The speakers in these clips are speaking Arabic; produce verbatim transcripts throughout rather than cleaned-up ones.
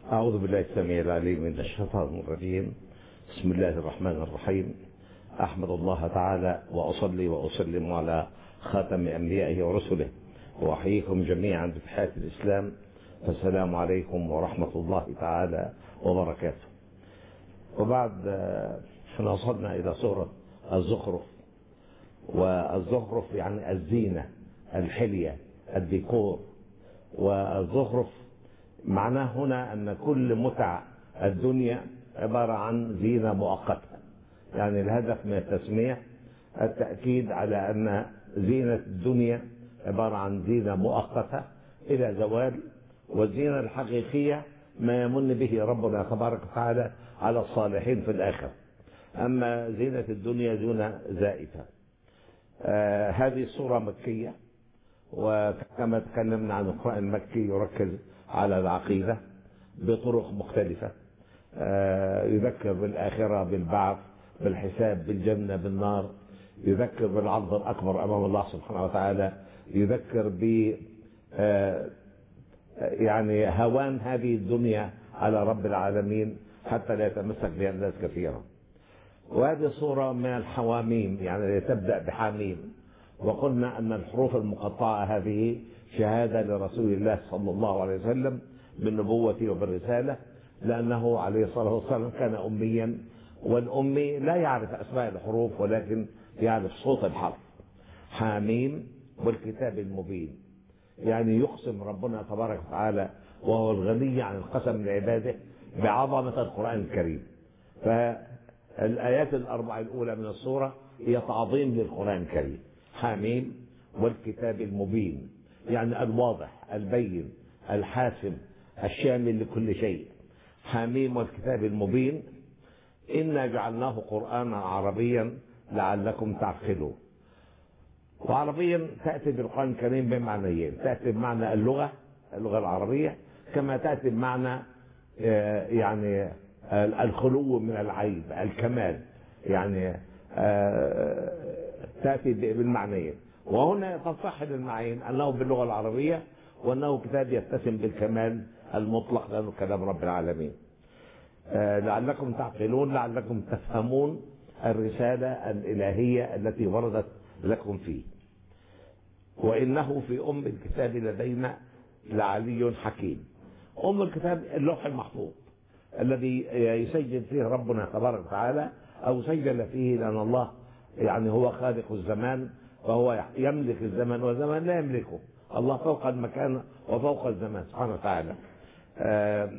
أعوذ بالله السميع العليم من الشيطان الرجيم. بسم الله الرحمن الرحيم. أحمد الله تعالى وأصلي وأسلم على خاتم أنبيائه ورسله، وأحييكم جميعا بتحية الإسلام، فالسلام عليكم ورحمة الله تعالى وبركاته. وبعد احنا وصلنا إلى سورة الزخرف، والزخرف يعني الزينة، الحلية، الديكور. والزخرف معناه هنا أن كل متع الدنيا عبارة عن زينة مؤقتة، يعني الهدف من التسمية التأكيد على أن زينة الدنيا عبارة عن زينة مؤقتة إلى زوال، والزينة الحقيقية ما يمن به ربنا تبارك وتعالى على الصالحين في الآخرة. أما زينة الدنيا زينة زائفة. آه هذه السورة مكية، وكما تكلمنا عن القرآن المكي يركز على العقيدة بطرق مختلفة، آه يذكر بالآخرة، بالبعث، بالحساب، بالجنة، بالنار، يذكر بالعرض الأكبر أمام الله سبحانه وتعالى، يذكر ب آه يعني هوان هذه الدنيا على رب العالمين حتى لا يتمسك بها الناس كثيرا. وهذه صورة من الحواميم، يعني تبدأ بحاميم، وقلنا أن الحروف المقطعة هذه شهادة لرسول الله صلى الله عليه وسلم بالنبوة وبالرسالة، لأنه عليه الصلاة والسلام كان أميا، والأمي لا يعرف أسماء الحروف ولكن يعرف صوت الحرف. حاميم والكتاب المبين، يعني يقسم ربنا تبارك وتعالى وهو الغني عن القسم لعباده بعظمة القرآن الكريم. فالآيات الأربع الأولى من السورة هي تعظيم للقرآن الكريم. حاميم والكتاب المبين، يعني الواضح، البين، الحاسم، الشامل لكل شيء. حاميم والكتاب المبين، إنا جعلناه قرآنا عربيا لعلكم تعقلون. وعربيا تأتي بالقرآن الكريم بمعنيين، تأتي بمعنى اللغة، اللغة العربية، كما تأتي بمعنى يعني الخلو من العيب، الكمال، يعني تأتي بالمعنيين. وهنا تتضح المعنيين أنه باللغة العربية، وأنه كتاب يتسم بالكمال المطلق لأنه كلام رب العالمين. لعلكم تعقلون، لعلكم تفهمون الرسالة الإلهية التي وردت لكم فيه. وإنه في أم الكتاب لدينا لعلي حكيم. أم الكتاب اللوح المحفوظ الذي يسجل فيه ربنا تبارك وتعالى، أو سجل فيه، لأن الله يعني هو خالق الزمان، فهو يملك الزمان والزمان لا يملكه. الله فوق المكان وفوق الزمان سبحانه وتعالى. آه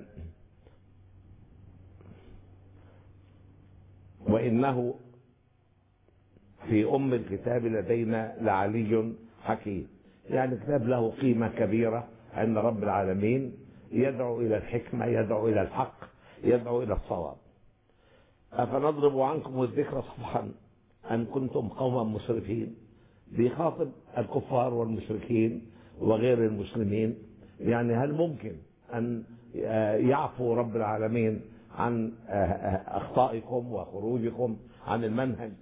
وإنه في أم الكتاب لدينا لعلي حكيم، يعني كتاب له قيمة كبيرة عند رب العالمين، يدعو إلى الحكمة، يدعو إلى الحق، يدعو إلى الصواب. أفنضرب عنكم الذكر صفحا أن كنتم قوما مسرفين، بيخاطب الكفار والمشركين وغير المسلمين. يعني هل ممكن أن يعفو رب العالمين عن أخطائكم وخروجكم عن المنهج؟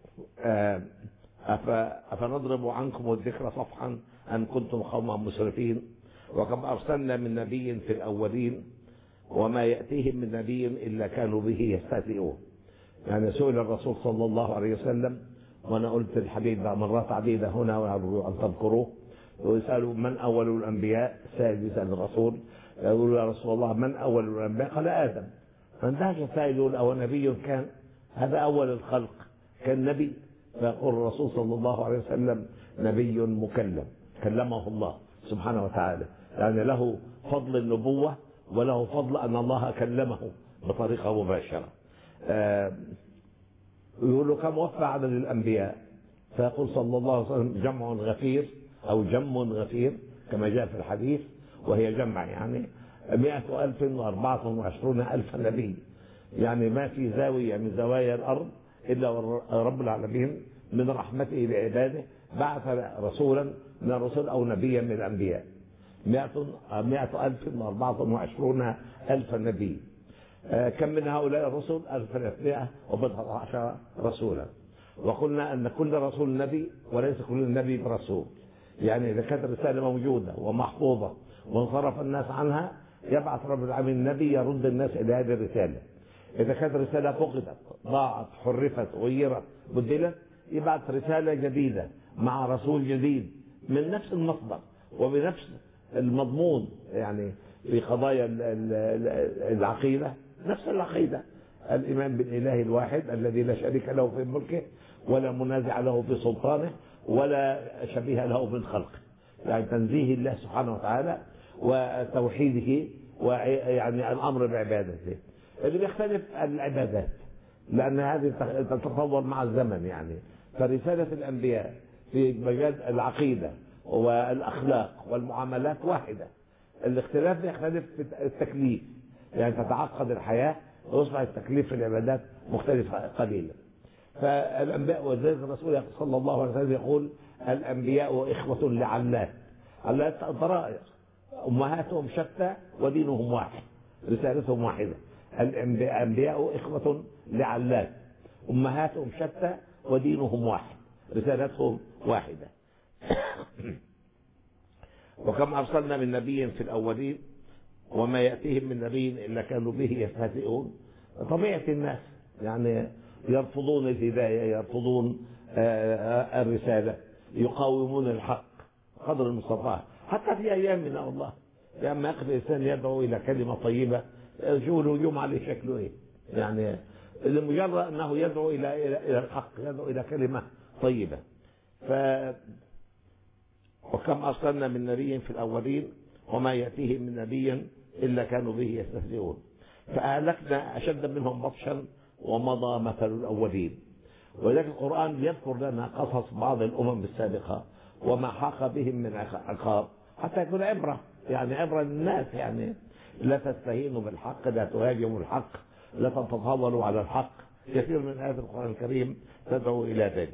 أفنضرب عنكم الذكر صفحا أن كنتم قوما مسرفين، وكم أرسلنا من نبي في الأولين وما يأتيهم من نبي إلا كانوا به يستهزئون. يعني سئل الرسول صلى الله عليه وسلم، وأنا قلت الحديث مرات عديدة هنا وأرجو أن تذكروه، ويسألوا من أول الأنبياء، سائل يسأل الرسول يقول يا رسول الله من أول الأنبياء؟ قال آدم. فانتهج سائل يقول أو نبي كان؟ هذا أول الخلق، كان نبي؟ فيقول الرسول صلى الله عليه وسلم نبي مكلم، كلمه الله سبحانه وتعالى، يعني له فضل النبوة وله فضل أن الله كلمه بطريقة مباشرة. آه يقول له كم وفى عدد الأنبياء؟ فيقول صلى الله عليه وسلم جمع غفير أو جم غفير كما جاء في الحديث، وهي جمع يعني مئة ألف وأربعة وعشرون ألف نبي. يعني ما في زاوية من زوايا الأرض إلا رب العالمين من رحمته لعباده بعث رسولا من الرسل أو نبيا من الأنبياء. مئة ألف وأربعة وعشرون ألف نبي. كم من هؤلاء الرسل؟ ألف وثلاثمائة وبضعة عشر رسولا. وقلنا أن كل رسول نبي وليس كل نبي برسول، يعني إذا كانت الرسالة موجودة ومحفوظة وانصرف الناس عنها يبعث رب العالمين نبي يرد الناس إلى هذه الرسالة. إذا كانت رسالة فقدت، ضاعت، حرفت، غيرت، بدلت، يبعث رسالة جديدة مع رسول جديد من نفس المصدر وبنفس المضمون. يعني في قضايا العقيدة نفس العقيدة، الإيمان بالإله الواحد الذي لا شريك له في ملكه ولا منازع له في سلطانه ولا شبيه له من خلقه، يعني تنزيه الله سبحانه وتعالى وتوحيده ويعني الأمر بعبادته. اللي بيختلف العبادات لأن هذه تتطور مع الزمن. يعني فرسالة الأنبياء في مجال العقيدة والأخلاق والمعاملات واحدة، الاختلاف يختلف في التكليف، يعني تتعقد الحياة ويصبح التكليف في العبادات مختلف قليلا. فالأنبياء، وذلك الرسول صلى الله عليه وسلم يقول الأنبياء إخوة لعلات، علات ضرائر أمهاتهم شتى ودينهم واحد، رسالتهم واحدة. الأنبياء إخوة لعلات أمهاتهم شتى ودينهم واحد، رسالتهم واحدة. وكم أرسلنا من نبي في الأولين وما يأتيهم من نبي إلا كانوا به يستهزئون. طبيعة الناس يعني يرفضون الهداية، يرفضون الرسالة، يقاومون الحق قدر المستطاع. حتى في أيامنا والله لما يقف الإنسان يدعو إلى كلمة طيبة شو الهجوم عليه شكله إيه؟ يعني لمجرد أنه يدعو إلى إلى الحق، يدعو إلى كلمة طيبة. ف وكم أرسلنا من نبي في الأولين وما يأتيهم من نبي إلا كانوا به يستهزئون. فأهلكنا أشد منهم بطشا ومضى مثل الأولين. ولذلك القرآن يذكر لنا قصص بعض الأمم السابقة وما حاق بهم من عقاب حتى يكون عبرة، يعني عبرة للناس. يعني لا تستهينوا بالحق، لا تهاجموا الحق، لا تتطاولوا على الحق. كثير من آيات القرآن الكريم تدعو إلى ذلك.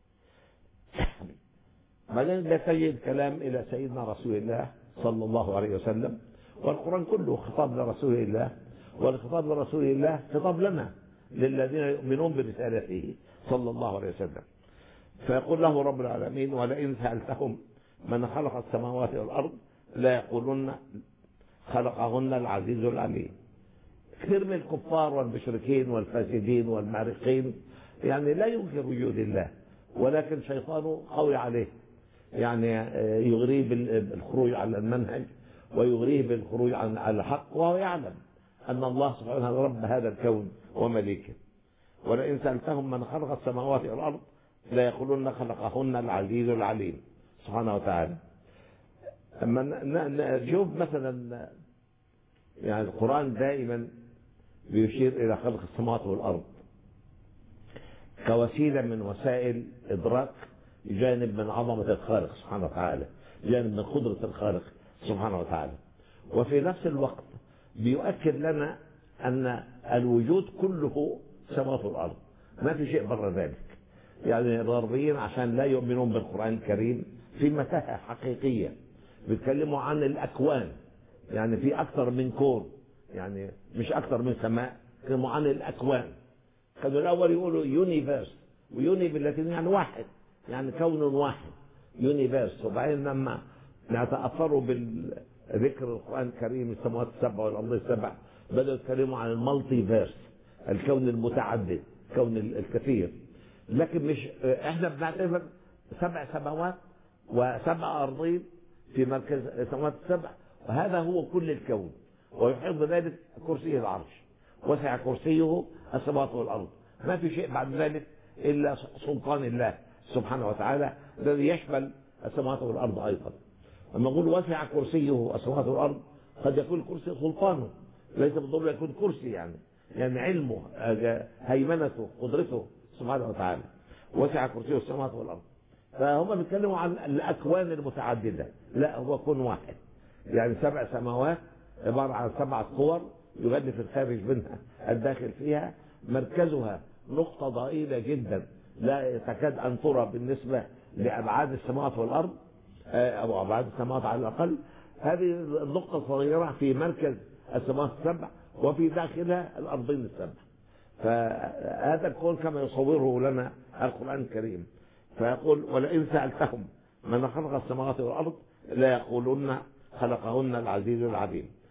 بعدين بيتجه الكلام إلى سيدنا رسول الله صلى الله عليه وسلم، والقرآن كله خطاب لرسول الله، والخطاب لرسول الله خطاب لنا للذين يؤمنون برسالته صلى الله عليه وسلم. فيقول له رب العالمين ولئن سألتهم من خلق السماوات والأرض لا يقولون خلقهن العزيز العليم. كثير من الكفار والمشركين والفاسدين والمارقين يعني لا ينكر وجود الله، ولكن شيطانه قوي عليه، يعني يغريه بالخروج على المنهج ويغريه بالخروج عن الحق، وهو يعلم أن الله سبحانه وتعالى رب هذا الكون ومليكه. ولئن سألتهم من خلق السماوات والأرض لا يقولون خلقهن العزيز العليم سبحانه وتعالى. أما نشوف مثلا يعني القرآن دائما بيشير إلى خلق السماوات والأرض كوسيلة من وسائل إدراك جانب من عظمة الخالق سبحانه وتعالى، جانب من قدرة الخالق سبحانه وتعالى. وفي نفس الوقت بيؤكد لنا أن الوجود كله سماوات والأرض، ما في شيء برا ذلك. يعني الغربيين عشان لا يؤمنون بالقرآن الكريم في متاهة حقيقية، بيتكلموا عن الأكوان، يعني في أكثر من كون، يعني مش أكثر من سماء، بيتكلموا عن الأكوان. كانوا الأول يقولوا يونيفيرس، ويوني باللاتيني يعني واحد، يعني كون واحد، يونيفيرس. وبعدين لما نتأثروا بالذكر القرآن الكريم السماوات السبع والأرض السبع بدأوا يتكلموا عن المالتي فيرس، الكون المتعدد، الكون الكثير. لكن مش احنا بنعتبر سبع سماوات وسبع أرضين في مركز السماوات السبع، وهذا هو كل الكون، ويحيط بذلك كرسيه العرش، وسع كرسيه السماوات والأرض، ما في شيء بعد ذلك إلا سلطان الله سبحانه وتعالى الذي يشمل السماوات والأرض أيضا. لما نقول وسع كرسيه السماوات والأرض قد يكون الكرسي سلطانه، ليس بالضرورة يكون كرسي، يعني يعني علمه، هيمنته، قدرته سبحانه وتعالى. وسع كرسيه السماوات والأرض. فهم بيتكلموا عن الأكوان المتعددة، لا هو كون واحد، يعني سبع سماوات عبارة عن سبعة صور يغلف الخارج منها الداخل فيها، مركزها نقطة ضئيلة جدا لا تكاد أن ترى بالنسبة لأبعاد السماوات والأرض، أو أبعاد السماوات على الأقل. هذه النقطة الصغيرة في مركز السماوات السبع وفي داخلها الأرضين السبع. فهذا الكون كما يصوره لنا القرآن الكريم. فيقول ولئن سألتهم من خلق السماوات والأرض لا يقولون خلقهن العزيز العليم.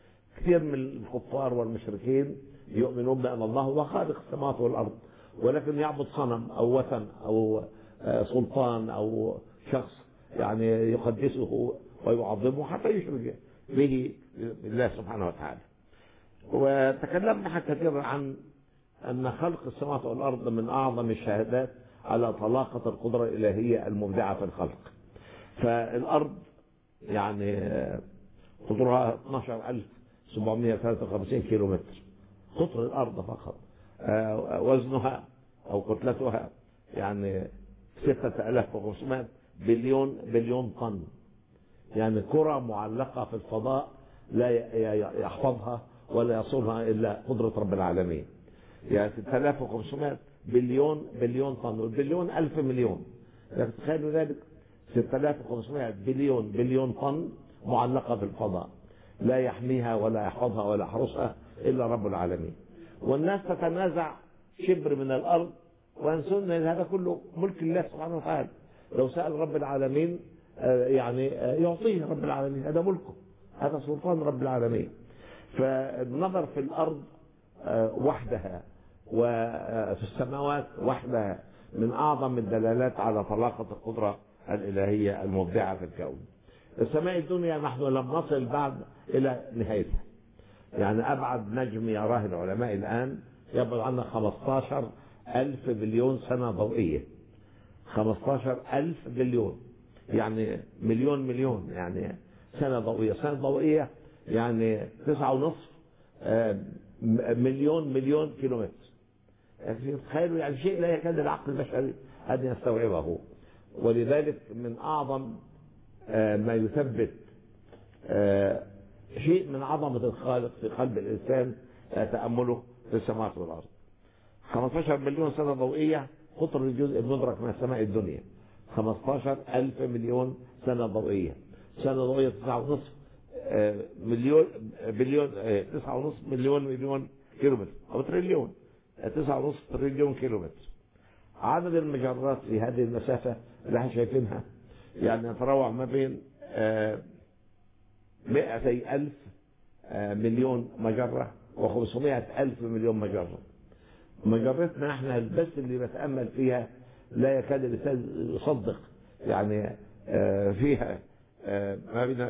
كثير من الكفار والمشركين يؤمنون بأن الله هو خالق السماوات والأرض، ولكن يعبد صنم أو وثن أو سلطان أو شخص يعني يقدسه ويعظمه حتى يشرك به بالله سبحانه وتعالى. وتكلمنا كثيرا عن أن خلق السماوات والأرض من أعظم الشهادات على طلاقة القدرة الإلهية المبدعة في الخلق. فالأرض يعني قطرها اثناشر ألف وسبعمائة وثلاثة وخمسين كيلو متر، قطر الأرض فقط. وزنها أو كتلتها يعني ستة آلاف وخمسمائة بليون بليون طن، يعني كرة معلقة في الفضاء لا يحفظها ولا يصونها إلا قدرة رب العالمين. يعني ستة آلاف وخمسمائة بليون بليون طن، والبليون ألف مليون، يعني تخيلوا ذلك، ستة آلاف وخمسمائة بليون بليون طن معلقة في الفضاء لا يحميها ولا يحفظها ولا يحرسها إلا رب العالمين. والناس تتنازع شبر من الأرض وينسون أن هذا كله ملك الله سبحانه وتعالى. لو سأل رب العالمين يعني يعطيه رب العالمين، هذا ملكه، هذا سلطان رب العالمين. فالنظر في الأرض وحدها وفي السماوات وحدها من أعظم الدلالات على طلاقة القدرة الإلهية المبدعة في الكون. السماء الدنيا نحن لم نصل بعد إلى نهايتها، يعني أبعد نجم يراه العلماء الآن يبعد عنا خمسة عشر ألف بليون سنة ضوئية. خمسة عشر ألف بليون يعني مليون مليون يعني سنة ضوئية. سنة ضوئية يعني تسعة ونصف مليون مليون كيلومتر. يعني تخيلوا، يعني شيء لا يكاد العقل البشري أن يستوعبه. ولذلك من أعظم ما يثبت شيء من عظمة الخالق في قلب الإنسان تأمله في السماوات والأرض. خمسة عشر مليون سنة ضوئية قطر الجزء المدرك من السماء الدنيا، خمسة عشر ألف مليون سنة ضوئية. سنة ضوئية تسعة ونصف مليون بليون تسعة ونصف مليون مليون كيلومتر أو تريليون، تسعة ونصف تريليون كيلومتر. عدد المجرات في هذه المسافة اللي احنا شايفينها يعني يتراوح ما بين مئتي ألف مليون مجرة وخمسمائة ألف مليون مجرة. مجرتنا احنا بس اللي بتأمل فيها لا يكاد الإنسان يصدق، يعني فيها ما بين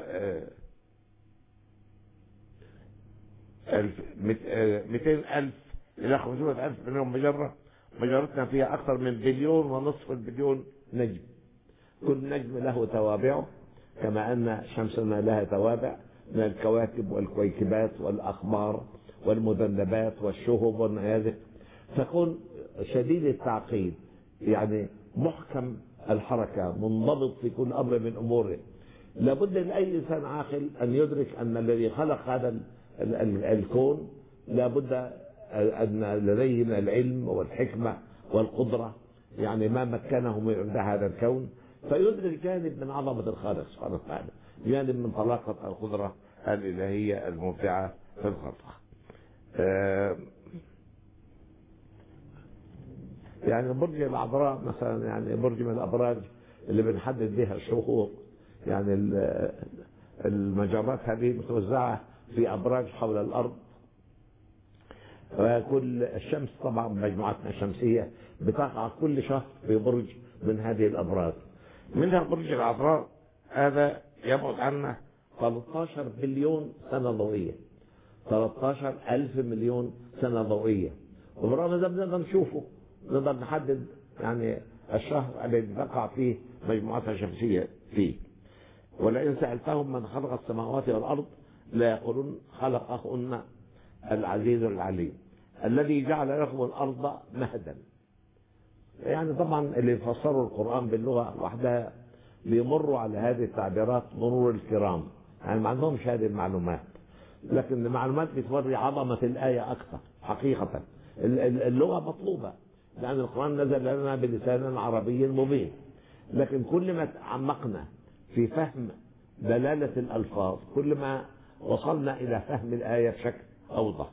مئتين ألف إلى خمسمائة ألف مليون مجرة. مجرتنا فيها أكثر من بليون ونصف البليون نجم، كل نجم له توابعه، كما أن شمسنا لها توابع من الكواكب والكويكبات والأقمار والمذنبات والشهب والنيازك. فكون شديد التعقيد، يعني محكم الحركة، منضبط في كل أمر من أموره. لابد لأي إنسان عاقل أن يدرك أن الذي خلق هذا الكون لابد أن لديه من العلم والحكمة والقدرة، يعني ما مكنه من إبداع هذا الكون، فيدرك جانب من عظمة الخالق سبحانه وتعالى، جانب من طلاقة القدرة الإلهية المبدعة في الخلق. آه يعني برج العذراء مثلا، يعني برج من الأبراج اللي بنحدد بها الشهور. يعني المجرات هذه متوزعة في أبراج حول الأرض، وكل الشمس طبعا مجموعتنا الشمسية بتقع كل شهر في برج من هذه الأبراج. منها برج العذراء، هذا يبعد عنا ثلاثة عشر بليون سنة ضوئية، ثلاثة عشر ألف مليون سنة ضوئية. وبرغم ذلك بنقدر نشوفه، نقدر نحدد يعني الشهر الذي تقع فيه مجموعتها الشمسية فيه. ولئن سألتهم من خلق السماوات والأرض لا يقولون خلقهن العزيز العليم الذي جعل لكم الأرض مهدا. يعني طبعا اللي يفسروا القرآن باللغة وحدها بيمروا على هذه التعبيرات مرور الكرام، يعني ما عندهمش هذه المعلومات، لكن المعلومات بتوري عظمة الآية أكثر. حقيقة اللغة مطلوبة لأن القرآن نزل لنا بلسان عربي مبين، لكن كل ما تعمقنا في فهم دلالة الألفاظ كل ما وصلنا إلى فهم الآية بشكل أوضح.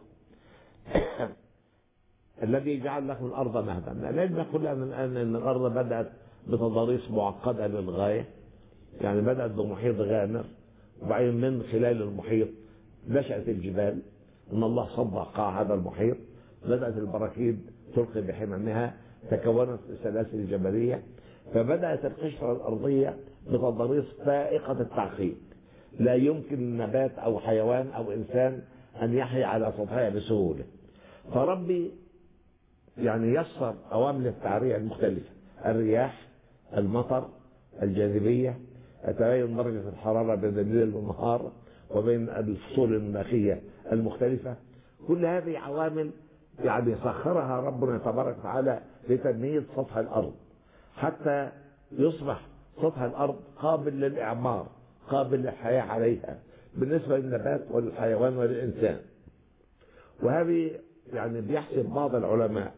الذي جعل لكم الأرض مهدا، لأن نقول أن الأرض بدأت بتضاريس معقدة للغاية، يعني بدأت بمحيط غامر، وبعدين من خلال المحيط نشأت الجبال، ان الله صب قاع هذا المحيط، بدأت البراكين تلقي بحمامها، تكونت السلاسل الجبلية، فبدأت القشرة الأرضية بتضاريس فائقة التعقيد، لا يمكن نبات أو حيوان أو إنسان أن يحيا على سطحها بسهولة. فربي يعني يسر عوامل التعرية المختلفة، الرياح، المطر، الجاذبية، تغير درجة الحرارة بين الليل والنهار وبين الفصول المناخية المختلفة، كل هذه عوامل يعني سخرها ربنا تبارك وتعالى لتنمية سطح الأرض حتى يصبح سطح الأرض قابل للإعمار، قابل للحياة عليها بالنسبة للنبات والحيوان والإنسان. وهذه يعني بيحسب بعض العلماء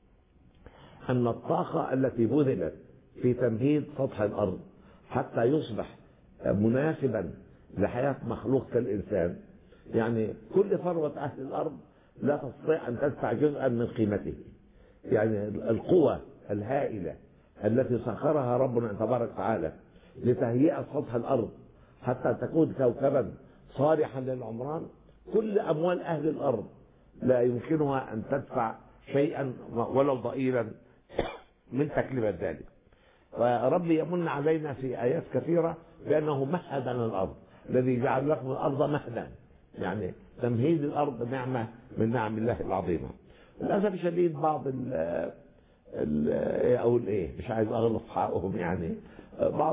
أن الطاقة التي بذلت في تمهيد سطح الأرض حتى يصبح مناسبا لحياة مخلوق كالإنسان، يعني كل ثروة أهل الأرض لا تستطيع أن تدفع جزءا من قيمته. يعني القوى الهائلة التي سخرها ربنا تبارك وتعالى لتهيئة سطح الأرض حتى تكون كوكبا صالحا للعمران، كل أموال أهل الأرض لا يمكنها أن تدفع شيئا ولو ضئيلا من تكلفة ذلك. وربي يمن علينا في آيات كثيرة بأنه مهد لنا الأرض، الذي جعل لكم الأرض مهدا، يعني تمهيد الأرض نعمة من نعم الله العظيمة. للأسف الشديد بعض ال ال أقول إيه مش عايز أغلط حقهم، يعني بعض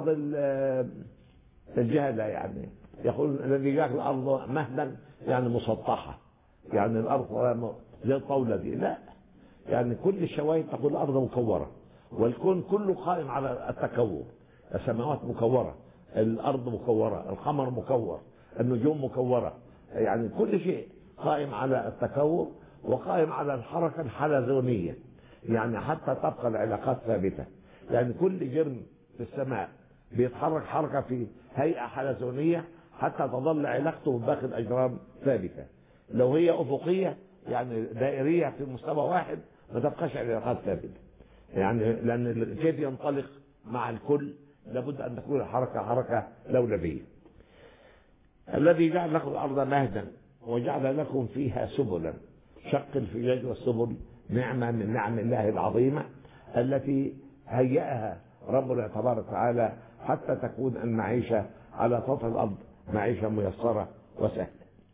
الجهلة يعني يقول الذي جعل الأرض مهدا يعني مسطحة، يعني الأرض زي الطاولة دي، لا، يعني كل الشواهد تقول الأرض مكورة، والكون كله قائم على التكور، السماوات مكورة، الأرض مكورة، القمر مكور، النجوم مكورة، يعني كل شيء قائم على التكور وقائم على الحركة الحلزونية، يعني حتى تبقى العلاقات ثابتة. يعني كل جرم في السماء بيتحرك حركة في هيئة حلزونية حتى تظل علاقته بباقي الأجرام ثابتة. لو هي أفقية يعني دائرية في مستوى واحد ما تبقاش علاقات ثابتة، يعني لأن الكيف ينطلق مع الكل لابد أن تكون الحركة حركة لولبية. الذي جعل لكم الأرض مهدا وجعل لكم فيها سبلا، شق الفجاج والسبل نعمة من نعم الله العظيمة التي هيأها ربنا تبارك وتعالى حتى تكون المعيشة على سطح الأرض معيشة ميسرة وسهلة.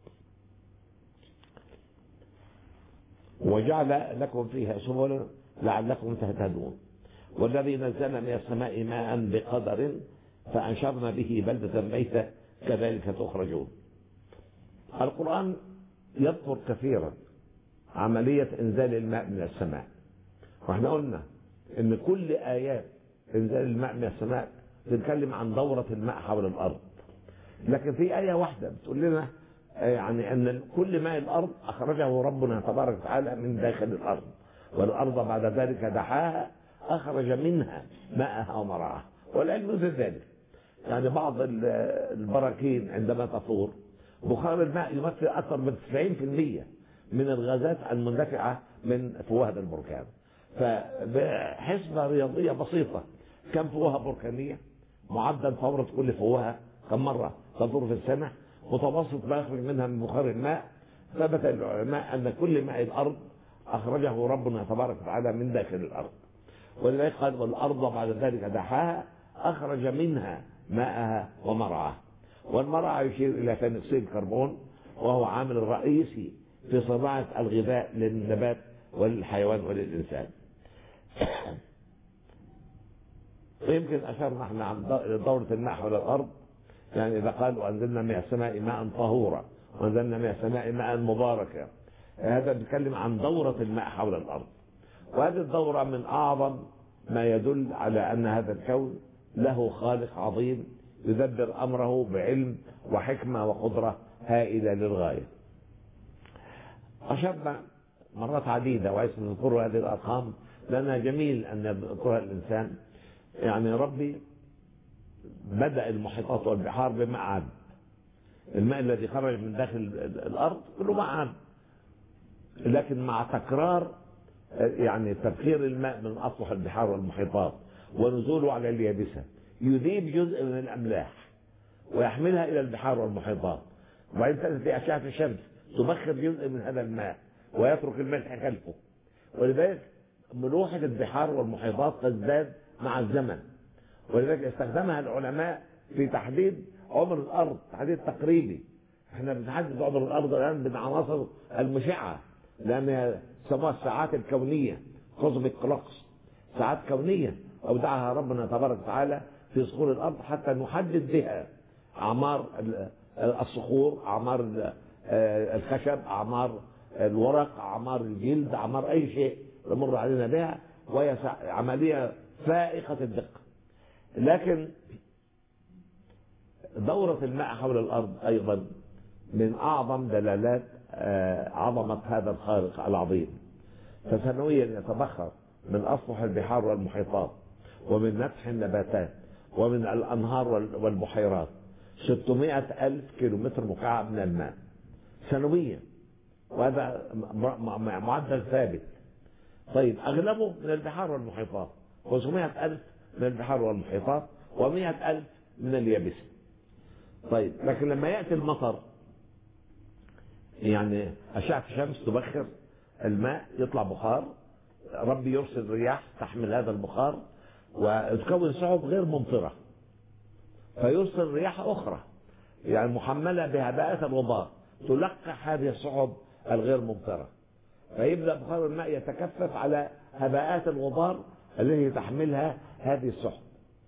وجعل لكم فيها سبلا لعلكم تهتدون، والذي نزل من السماء ماء بقدر فأنشرنا به بلدة ميتة كذلك تخرجون. القرآن يذكر كثيرا عملية إنزال الماء من السماء، واحنا قلنا إن كل آيات إنزال الماء من السماء تتكلم عن دورة الماء حول الأرض، لكن في آية واحدة بتقول لنا يعني أن كل ماء الأرض أخرجه ربنا تبارك وتعالى من داخل الأرض، والأرض بعد ذلك دحاها أخرج منها ماءها ومرعاها. والعلم في ذلك، يعني بعض البراكين عندما تفور بخار الماء يمثل أكثر من تسعين بالمئة من الغازات المندفعة من فوهة البركان. فبحسبة رياضية بسيطة كم فوهة بركانية، معدل فورة كل فوهة كم مرة تدور في السنة، متوسط ما يخرج منها من بخار الماء. ثبت العلماء أن كل ماء الأرض أخرجه ربنا تبارك وتعالى من داخل الأرض، ولذلك قال والأرض بعد ذلك دحاها أخرج منها ماءها ومرعاها. والمرعى يشير إلى ثاني أكسيد الكربون، وهو عامل رئيسي في صناعة الغذاء للنبات وللحيوان وللإنسان. ويمكن أشرنا احنا عن دورة الماء حول الأرض، يعني إذا قالوا أنزلنا من السماء ماء طهورا وأنزلنا من السماء ماء مباركا، هذا بيتكلم عن دورة الماء حول الأرض. وهذه الدورة من أعظم ما يدل على أن هذا الكون له خالق عظيم يدبر أمره بعلم وحكمة وقدرة هائلة للغاية. أشرنا مرات عديدة وعايز نذكر هذه الأرقام لأنها جميل أن يذكرها الإنسان. يعني ربي بدأ المحيطات والبحار بماء عذب، الماء الذي خرج من داخل الأرض كله ماء عذب، لكن مع تكرار يعني تبخير الماء من أسطح البحار والمحيطات ونزوله على اليابسة يذيب جزء من الأملاح ويحملها إلى البحار والمحيطات، وبعدين تأتي أشعة الشمس تبخر جزء من هذا الماء ويترك الملح خلفه. ولذلك ملوحة البحار والمحيطات تزداد مع الزمن، ولذلك استخدمها العلماء في تحديد عمر الأرض تحديد تقريبي. احنا بنحدد عمر الأرض الآن بالعناصر المشعة، لأن سموها الساعات الكونية، كوزميك كلوكس، ساعات كونية أودعها ربنا تبارك وتعالى في صخور الأرض حتى نحدد بها أعمار الصخور، أعمار الخشب، أعمار الورق، أعمار الجلد، أعمار أي شيء يمر علينا بها، وهي عملية فائقة الدقة. لكن دورة الماء حول الأرض أيضا من أعظم دلالات عظمة هذا الخالق العظيم. فسنويا يتبخر من أسطح البحار والمحيطات ومن نفح النباتات ومن الأنهار والبحيرات ستمائة ألف كيلومتر مكعب من الماء سنويا، وهذا معدل ثابت. طيب أغلبه من البحار والمحيطات، خمسمائة ألف من البحار والمحيطات ومائة ألف من اليابسة. طيب لكن لما يأتي المطر، يعني أشعة الشمس تبخر الماء، يطلع بخار، ربي يرسل رياح تحمل هذا البخار وتكون سحب غير ممطرة، فيرسل رياح أخرى يعني محملة بهباءات الغبار تلقح هذه السحب الغير ممطرة، فيبدأ بخار الماء يتكثف على هباءات الغبار التي تحملها هذه السحب،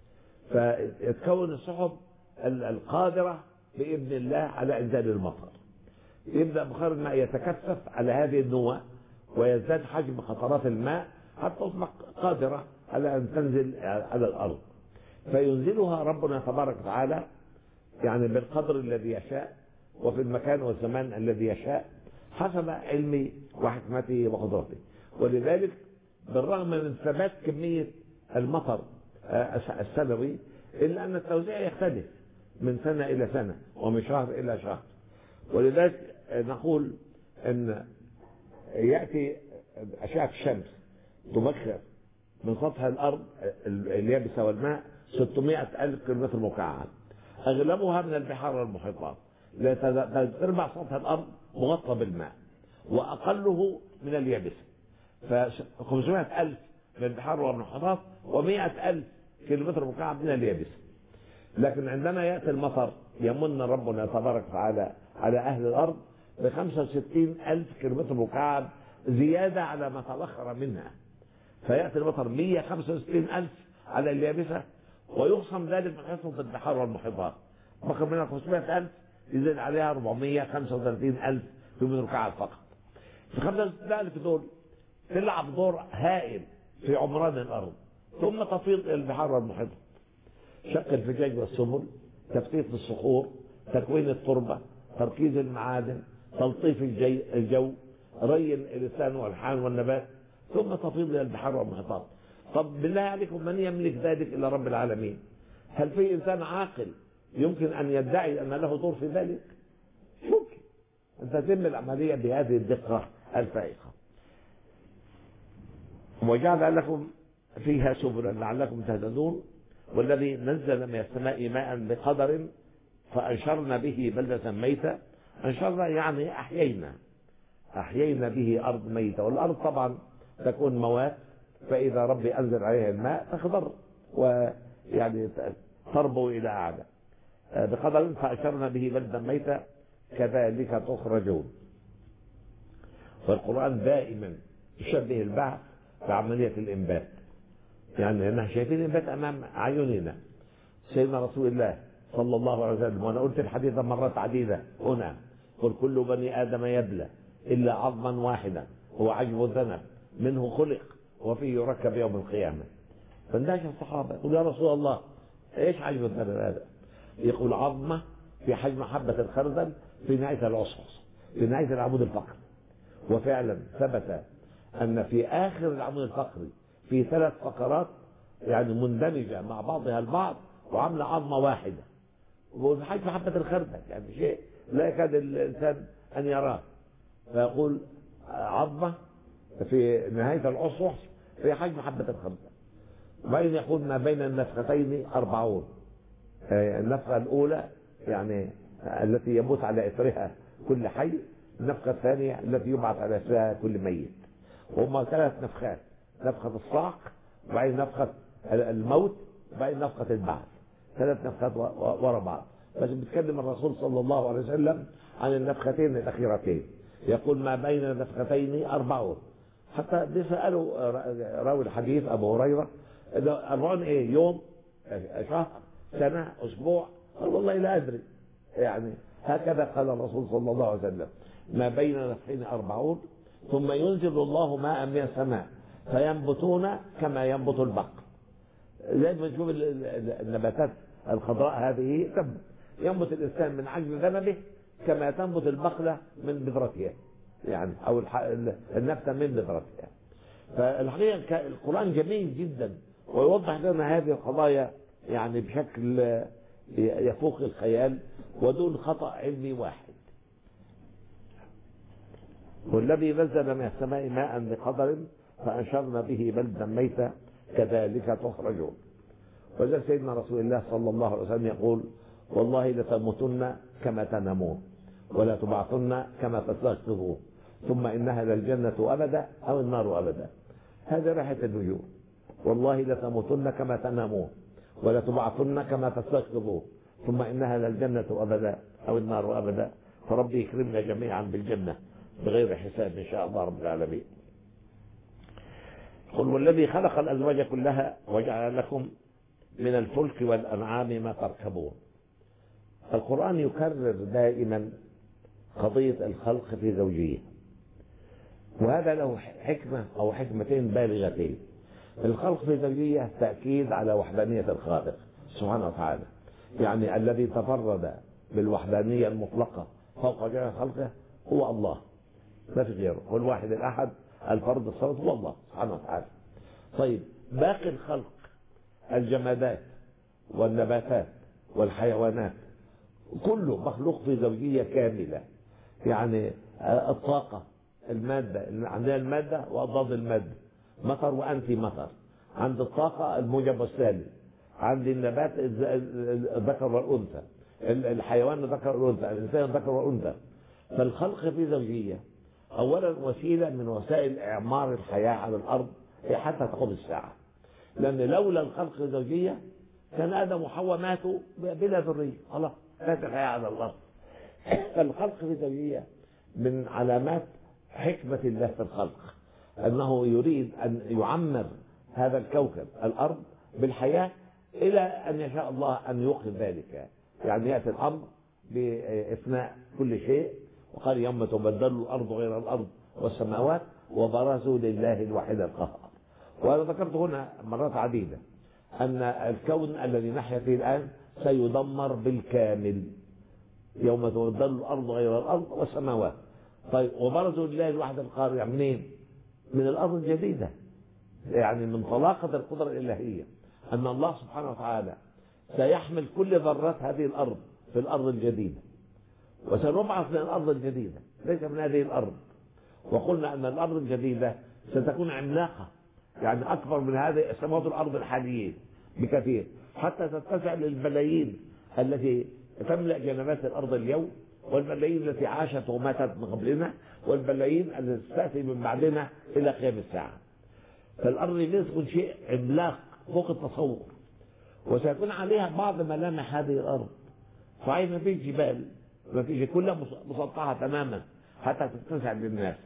فيتكون السحب القادرة بإذن الله على إنزال المطر. يبدأ بخار الماء يتكثف على هذه النواة ويزداد حجم قطرات الماء حتى تصبح قادرة على أن تنزل على الأرض، فينزلها ربنا تبارك وتعالى يعني بالقدر الذي يشاء وفي المكان والزمان الذي يشاء حسب علمه وحكمته وقدرته. ولذلك بالرغم من ثبات كمية المطر السنوي إلا أن التوزيع يختلف من سنة إلى سنة ومن شهر إلى شهر. ولذلك نقول أن يأتي أشعة الشمس تبخر من سطح الأرض اليابسة والماء ستمائة ألف كيلومتر مكعب، أغلبها من البحار والمحيطات، تربع سطح الأرض مغطى بالماء، وأقله من اليابسة، فخمسمائة ألف من البحار والمحيطات ومائة ألف كيلومتر مكعب من اليابسة. لكن عندما يأتي المطر يمن ربنا تبارك وتعالى على أهل الأرض بخمسة وستين ألف كيلومتر مكعب زيادة على ما تبخر منها، فيأتي المطر مائة وخمسة وستين ألف على اليابسة، ويقسم ذلك من حيث البحار والمحيطات، بقي منها خمسمائة ألف يزيد عليها أربعمائة وخمسة وثلاثين ألف كيلومتر مكعب فقط. في خمسة وستين ألف دول تلعب دور هائل في عمران الأرض، ثم تفيض إلى البحار والمحيطات، شق الفجاج والسبل، تفتيت الصخور، تكوين التربة، تركيز المعادن، تلطيف الجو، ري اللسان والحان والنبات، ثم تفيض الى البحار والمحيطات. طب بالله عليكم من يملك ذلك الا رب العالمين؟ هل في انسان عاقل يمكن ان يدعي ان له دور في ذلك؟ ممكن ان تتم العمليه بهذه الدقه الفائقه. وجعل لكم فيها سبلا لعلكم تهتدون، والذي نزل من السماء ماء بقدر فأنشرنا به بلدة ميتة. أنشرنا يعني أحيينا أحيينا به أرض ميتة، والأرض طبعا تكون موات، فإذا ربي أنزل عليها الماء تخضر ويعني تربو إلى أعلى بقدر فأنشرنا به بلدة ميتة كذلك تخرجون. فالقرآن دائما يشبه البعث بعملية الإنبات، يعني احنا شايفين الإنبات أمام أعيننا. سيدنا رسول الله صلى الله عليه وسلم، وأنا قلت الحديث مرات عديدة هنا، قل كل بني آدم يبلى إلا عظما واحدا هو عجب الذنب منه خلق وفيه يركب يوم القيامة. فاندهش الصحابة يقول يا رسول الله إيش عجب الذنب هذا؟ يقول عظمة في حجم حبة الخردل في نهاية العصعص في نهاية العمود الفقري. وفعلا ثبت أن في آخر العمود الفقري في ثلاث فقرات يعني مندمجة مع بعضها البعض وعاملة عظمة واحدة وفي حجم حبة الخردل، يعني شيء لا يكاد الإنسان أن يراه. فيقول عظمة في نهاية العصعص في حجم حبة الخردل. وبعدين يقول ما بين النفختين أربعون، النفخة الأولى يعني التي يموت على إثرها كل حي، النفخة الثانية التي يبعث على إثرها كل ميت. وهما ثلاث نفخات، نفخة الصعق، وبعدين نفخة الموت، وبعدين نفخة البعث. ثلاث نفخات ورا بعض. بس بيتكلم الرسول صلى الله عليه وسلم عن النفختين الأخيرتين، يقول ما بين النفختين أربعون. حتى دي سألوا راوي الحديث أبو هريرة أربعون إيه؟ يوم، شهر، سنة، أسبوع؟ قال والله لا أدري. يعني هكذا قال الرسول صلى الله عليه وسلم ما بين نفخين أربعون، ثم ينزل الله ماء من السماء فينبتون كما ينبت البقر. زي ما تشوف النباتات الخضراء هذه تنبت، ينبت الإنسان من عجل ذنبه كما تنبت البقلة من بذرتها، يعني أو النبتة من بذرتها. فالحقيقة القرآن جميل جدا ويوضح لنا هذه القضايا يعني بشكل يفوق الخيال ودون خطأ علمي واحد. والذي نزل من السماء ماء بقدر فأنشرنا به بلدا ميتا كذلك تخرجون. وذلك سيدنا رسول الله صلى الله عليه وسلم يقول والله لتموتن كما تنامون ولا تبعثن كما تستيقظون ثم إنها للجنة أبدا أو النار أبدا. هذا ريحة النجوم. والله لتموتن كما تنامون ولا تبعثن كما تستيقظون ثم إنها للجنة أبدا أو النار أبدا. فربي يكرمنا جميعا بالجنة بغير حساب إن شاء الله رب العالمين. قل والذي خلق الأزواج كلها وجعل لكم من الفلك والأنعام ما تركبون. القرآن يكرر دائما قضية الخلق في زوجية، وهذا له حكمة أو حكمتين بالغتين. الخلق في زوجية تأكيد على وحدانية الخالق سبحانه وتعالى، يعني الذي تفرد بالوحدانية المطلقة فوق جميع خلقه هو الله، ما في غيره، هو الواحد الأحد الفرد الصمد هو الله سبحانه وتعالى. طيب باقي الخلق الجمادات والنباتات والحيوانات كله مخلوق في زوجية كاملة، يعني الطاقة، المادة، عندنا المادة وأضداد المادة، مطر وأنتي مطر، عند الطاقة الموجب والسالب، عند النبات الذكر والأنثى، الحيوان الذكر والأنثى، الإنسان الذكر والأنثى. فالخلق في زوجية أولا وسيلة من وسائل إعمار الحياة على الأرض حتى تقوم الساعة، لأن لولا الخلق الزوجية كان آدم وحواء ماتوا بلا ذرية، خلاص مات الحياة على الأرض. فالخلق في الزوجية من علامات حكمة الله في الخلق، أنه يريد أن يعمر هذا الكوكب الأرض بالحياة إلى أن يشاء الله أن يوقف ذلك. يعني يأتي الأمر بإثناء كل شيء، وقال يوم تبدل الأرض غير الأرض والسماوات وبرزوا لله الواحد القهار. وأنا ذكرت هنا مرات عديدة أن الكون الذي نحيا فيه الآن سيدمر بالكامل يوم تبدل الأرض غير الأرض والسماوات. طيب وبرزوا لله الواحد القهار يعني منين؟ من الأرض الجديدة، يعني من طلاقة القدرة الإلهية أن الله سبحانه وتعالى سيحمل كل ذرات هذه الأرض في الأرض الجديدة، وسنبعث من الأرض الجديدة ليس من هذه الأرض. وقلنا أن الأرض الجديدة ستكون عملاقة، يعني أكبر من هذه السماوات والأرض الحاليين بكثير، حتى تتسع للملايين التي تملأ جنبات الأرض اليوم، والملايين التي عاشت وماتت من قبلنا، والملايين التي تأتي من بعدنا إلى قيام الساعة. فالأرض دي تكون شيء عملاق فوق التصور، وسيكون عليها بعض ملامح هذه الأرض. صحيح ما فيش جبال، ما فيش، كلها مسطحة تماما حتى تتسع للناس.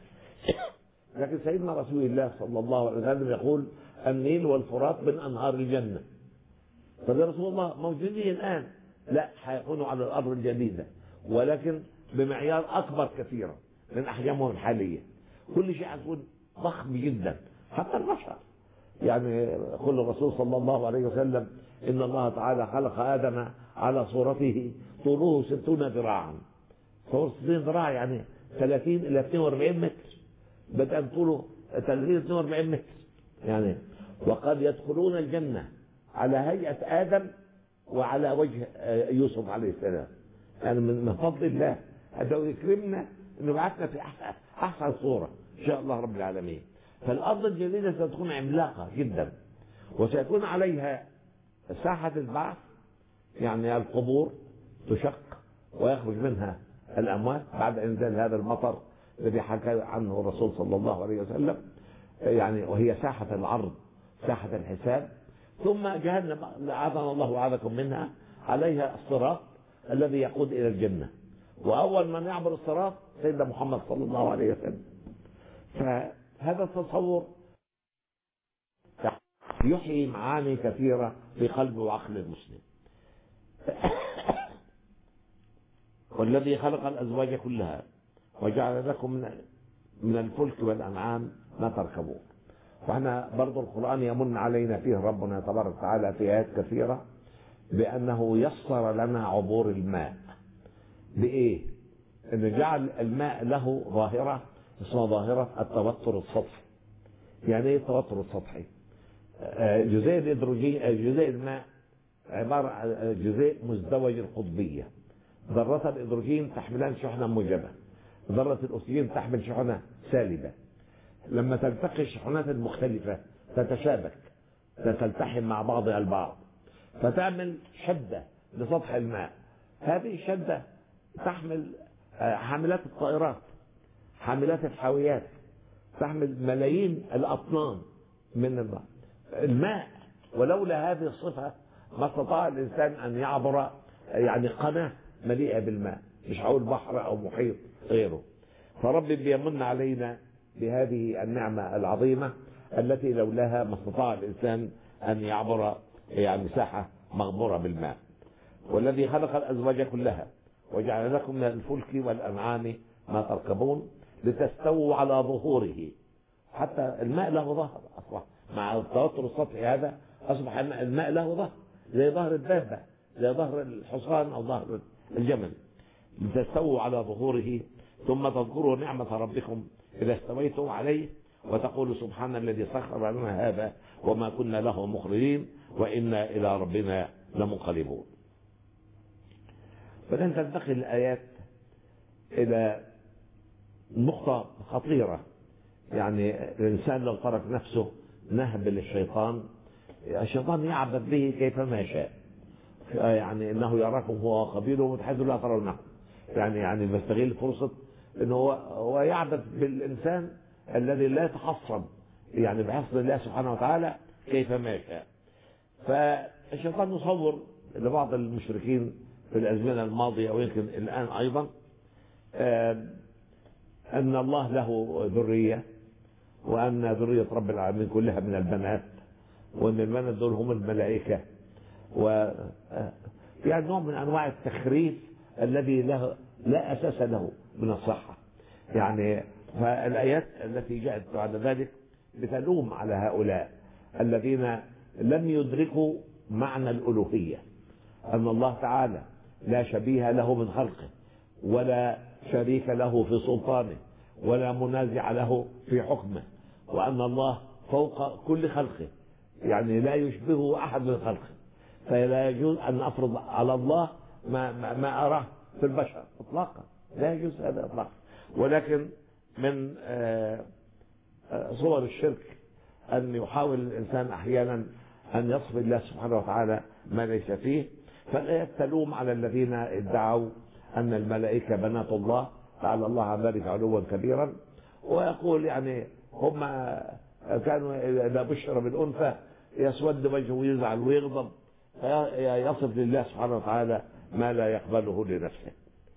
لكن سيدنا رسول الله صلى الله عليه وسلم يقول النيل والفرات من أنهار الجنة. طب يا رسول الله موجودين الآن؟ لا، حيكونوا على الأرض الجديدة ولكن بمعيار أكبر كثيرا من أحجامهم الحالية. كل شيء هيكون ضخم جدا حتى البشر. يعني يقول الرسول صلى الله عليه وسلم إن الله تعالى خلق آدم على صورته طوله ستون ذراعا. صور ستين ذراع يعني ثلاثين إلى اثنين وأربعين متر، بدأ طوله ثلاثين إلى اثنين وأربعين متر يعني. وقد يدخلون الجنة على هيئة آدم وعلى وجه يوسف عليه السلام، يعني من فضل الله هذا يكرمنا انه بعثنا في احسن صورة ان شاء الله رب العالمين. فالارض الجديدة ستكون عملاقة جدا، وسيكون عليها ساحة البعث، يعني القبور تشق ويخرج منها الأموال بعد إنزال هذا المطر الذي حكى عنه الرسول صلى الله عليه وسلم، يعني وهي ساحة العرض ساحة الحساب. ثم جهنم أعاذنا الله وأعاذكم منها عليها الصراط الذي يقود إلى الجنة، وأول من يعبر الصراط سيدنا محمد صلى الله عليه وسلم. فهذا التصور يحيي معاني كثيرة في قلب وعقل المسلم. والذي خلق الأزواج كلها وجعل لكم من الفلك والأنعام ما تركبون. وإحنا برضو القرآن يمن علينا فيه ربنا تبارك وتعالى في آيات كثيرة بأنه يسر لنا عبور الماء. بإيه؟ إنه جعل الماء له ظاهرة اسمها ظاهرة التوتر السطحي. يعني إيه التوتر السطحي؟ جزيء الهيدروجين جزيء الماء عبارة عن جزيء مزدوج القطبية، ذرات الهيدروجين تحملان شحنة موجبة، ذرة الأكسجين تحمل شحنة سالبة. لما تلتقي الشحنات المختلفة تتشابك تلتحم مع بعضها البعض فتعمل شدة لسطح الماء. هذه الشدة تحمل حاملات الطائرات، حاملات الحاويات، تحمل ملايين الأطنان من الماء. الماء ولولا هذه الصفة ما استطاع الإنسان أن يعبر يعني قناة مليئة بالماء، مش هقول بحر أو محيط غيره. فرب بيمن علينا بهذه النعمة العظيمة التي لولاها ما استطاع الإنسان أن يعبر يعني مساحة مغمورة بالماء. والذي خلق الأزواج كلها وجعل لكم من الفلك والأنعام ما تركبون لتستووا على ظهوره. حتى الماء له ظهر أصبح مع التوتر السطحي هذا، أصبح الماء له ظهر زي ظهر الدابة، زي ظهر الحصان أو ظهر الجمل. لتستووا على ظهوره ثم تذكروا نعمة ربكم إذا استويتم عليه وتقولوا سبحان الذي سخر لنا هذا وما كنا له مقرنين وإنا إلى ربنا لمنقلبون. فلن تنتقل الآيات إلى نقطة خطيرة. يعني الإنسان لو ترك نفسه نهب للشيطان، الشيطان يعبث به كيفما يشاء. يعني إنه يراكم هو وقبيله من حيث لا ترونه. يعني يعني بيستغل فرصة إنه هو هو يعبث بالإنسان الذي لا يتحصن يعني بحصن الله سبحانه وتعالى كيفما يشاء. فالشيطان يصور لبعض المشركين في الأزمنة الماضية ويمكن الآن أيضا أن الله له ذرية، وأن ذرية رب العالمين كلها من البنات، وأن البنات دول هم الملائكة، و يعني نوع من أنواع التخريف الذي له لا أساس له من الصحة. يعني فالآيات التي جاءت بعد ذلك بتلوم على هؤلاء الذين لم يدركوا معنى الألوهية، أن الله تعالى لا شبيه له من خلقه ولا شريك له في سلطانه ولا منازع له في حكمه، وأن الله فوق كل خلقه يعني لا يشبهه أحد من خلقه. فلا يجوز أن أفرض على الله ما, ما, ما أراه في البشر إطلاقا، لا يجوز هذا إطلاقا. ولكن من صور الشرك أن يحاول الإنسان أحيانا أن يصف الله سبحانه وتعالى ما ليس فيه. فالآيات تلوم على الذين ادعوا أن الملائكة بنات الله تعالى الله عن ذلك علوا كبيرا، ويقول يعني هم كانوا إذا بشر بالأنثى يسود وجهه ويزعل ويغضب، فيصف لله سبحانه وتعالى ما لا يقبله لنفسه.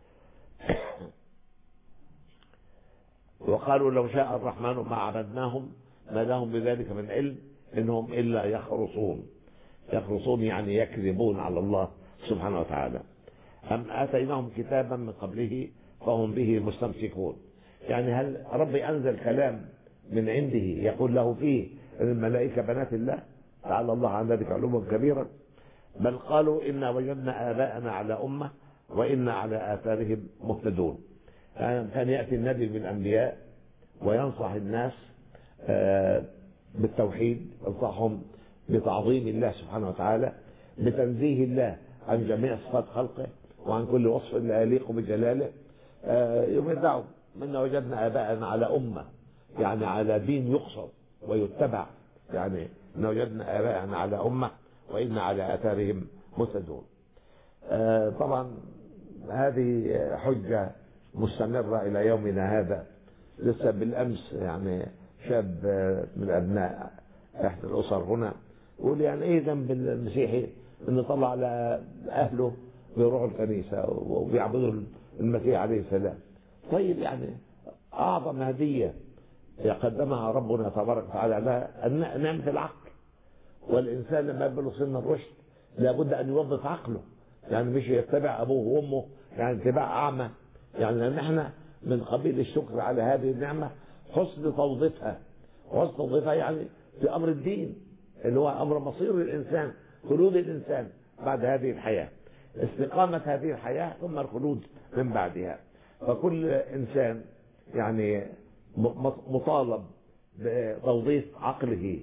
وقالوا لو شاء الرحمن ما عبدناهم ما لهم بذلك من علم إنهم إلا يخرصون. يخرصون يعني يكذبون على الله سبحانه وتعالى. أم آتيناهم كتابا من قبله فهم به مستمسكون. يعني هل ربي أنزل كلام من عنده يقول له فيه أن الملائكة بنات الله تعالى الله عن ذلك علوا كبيرا؟ بل قالوا إنا وجدنا آباءنا على أمة وإنا على آثارهم مهتدون. كان يأتي النبي بالأنبياء وينصح الناس بالتوحيد، ينصحهم بتعظيم الله سبحانه وتعالى، بتنزيه الله عن جميع صفات خلقه وعن كل وصف لا يليق بجلاله. يبدعوا منا وجدنا آباءنا على أمة يعني على دين يقصد ويتبع، يعني إن وجدنا آباءنا على أمة وإن على آثارهم مهتدون. طبعا هذه حجة مستمرة إلى يومنا هذا. لسه بالأمس يعني شاب من أبناء إحدى الأسر هنا يقول يعني إيه ذنب المسيحي إنه طلع على أهله بيروحوا الكنيسة وبيعبدوا المسيح عليه السلام؟ طيب يعني أعظم هدية يقدمها ربنا تبارك وتعالى لها نعمة العقل، والإنسان لما يبلغ سن الرشد لابد أن يوظف عقله، يعني مش يتبع أبوه وأمه يعني اتباع أعمى. يعني نحن من قبيل الشكر على هذه النعمة حسن توظيفها، حسن توظيفها يعني في أمر الدين اللي هو أمر مصير الإنسان، خلود الإنسان بعد هذه الحياة، استقامة هذه الحياة ثم الخلود من بعدها. فكل إنسان يعني مطالب بتوظيف عقله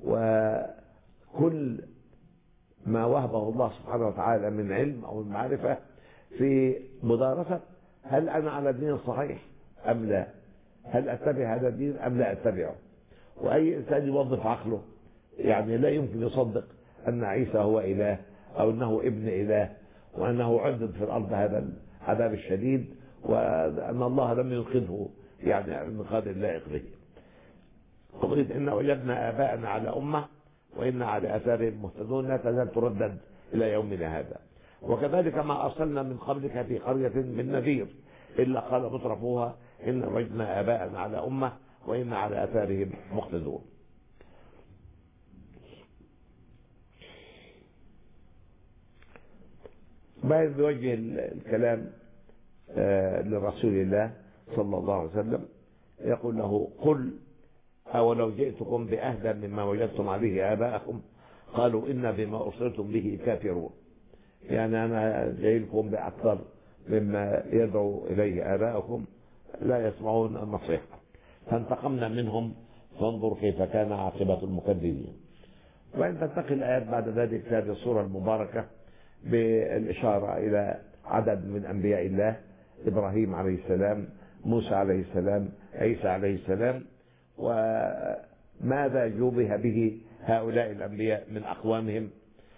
وكل ما وهبه الله سبحانه وتعالى من علم أو من معرفة في مدارسة هل أنا على الدين الصحيح أم لا، هل أتبع هذا الدين أم لا أتبعه. وأي إنسان يوظف عقله يعني لا يمكن يصدق أن عيسى هو إله أو أنه ابن إله وأنه عذب في الأرض هذا العذاب الشديد وأن الله لم ينقذه يعني الانقاذ اللائق به. قضية إن وجدنا آباءنا على أمة وإن على آثارهم مهتدون لا تزال تردد إلى يومنا هذا. وكذلك ما أرسلنا من قبلك في قرية من نذير إلا قال مترفوها إن وجدنا آباءنا على أمة وإن على آثارهم مقتدون. بعد بوجه الكلام لرسول الله صلى الله عليه وسلم يقول له قل أولو جئتكم بأهدى مما وجدتم عليه آباءكم قالوا إنا بما أرسلتم به كافرون. يعني أنا جاي لكم بأكثر مما يدعو إليه آباءكم لا يسمعون النصيحة فانتقمنا منهم فانظر كيف كان عاقبة المكذبين. وإن تنتقل الآيات بعد ذلك هذه السورة المباركة بالإشارة إلى عدد من أنبياء الله إبراهيم عليه السلام، موسى عليه السلام، عيسى عليه السلام، وماذا جوبه به هؤلاء الأنبياء من أقوامهم.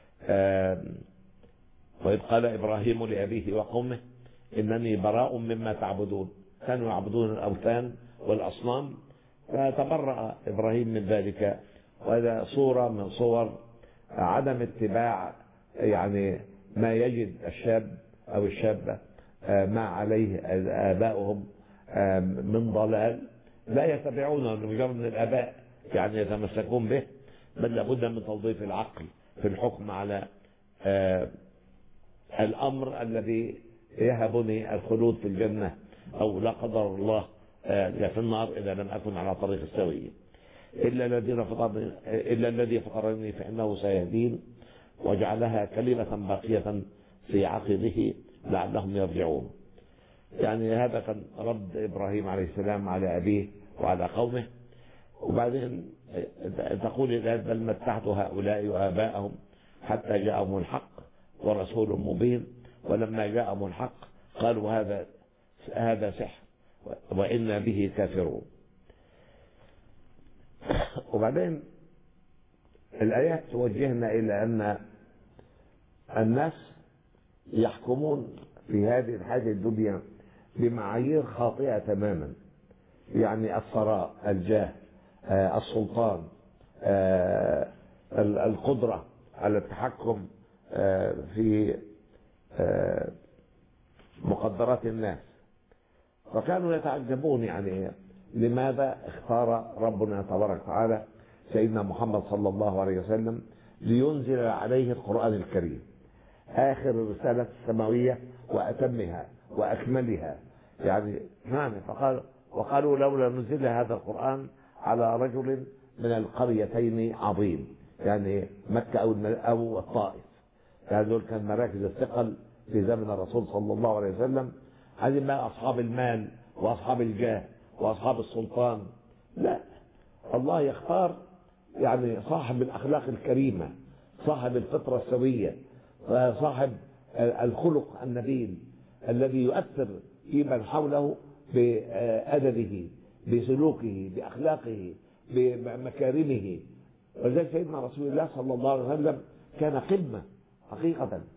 وإذ قال إبراهيم لأبيه وقومه إنني براء مما تعبدون، كانوا يعبدون الأوثان والأصنام فتبرأ إبراهيم من ذلك. وهذا صورة من صور عدم اتباع يعني ما يجد الشاب أو الشابة ما عليه آباؤهم من ضلال لا يتبعونه لمجرد من الآباء يعني يتمسكون به، بل لابد من توظيف العقل في الحكم على الأمر الذي يهبني الخلود في الجنة أو لا قدر الله في النار إذا لم أكن على طريق السوي. إلا الذين فطرني إلا الذي فطرني فإنه سيهدين وجعلها كلمة باقية في عقبه لعلهم يرجعون. يعني هذا كان رد إبراهيم عليه السلام على أبيه وعلى قومه. وبعدين تقول الآيات بل متعت هؤلاء وآباءهم حتى جاءهم الحق ورسول مبين ولما جاءهم الحق قالوا هذا هذا سحر وإنا به كافرون. وبعدين الآيات توجهنا إلى أن الناس يحكمون في هذه الحياة الدنيا بمعايير خاطئة تماما، يعني الثراء، الجاه، آه، السلطان، آه، القدرة على التحكم آه، في آه، مقدرات الناس. فكانوا يتعجبون يعني لماذا اختار ربنا تبارك وتعالى سيدنا محمد صلى الله عليه وسلم لينزل عليه القرآن الكريم آخر الرسالة السماوية وأتمها وأكملها. يعني نعم فقال وقالوا لولا نزل هذا القرآن على رجل من القريتين عظيم، يعني مكة أو الطائف، يعني دول كان مراكز الثقل في زمن الرسول صلى الله عليه وسلم. هذه ما أصحاب المال وأصحاب الجاه وأصحاب السلطان، لا، الله يختار يعني صاحب الأخلاق الكريمة، صاحب الفطرة السوية، صاحب الخلق النبيل الذي يؤثر في من حوله بأدبه بسلوكه بأخلاقه بمكارمه. ولذلك سيدنا رسول الله صلى الله عليه وسلم كان قمة حقيقة،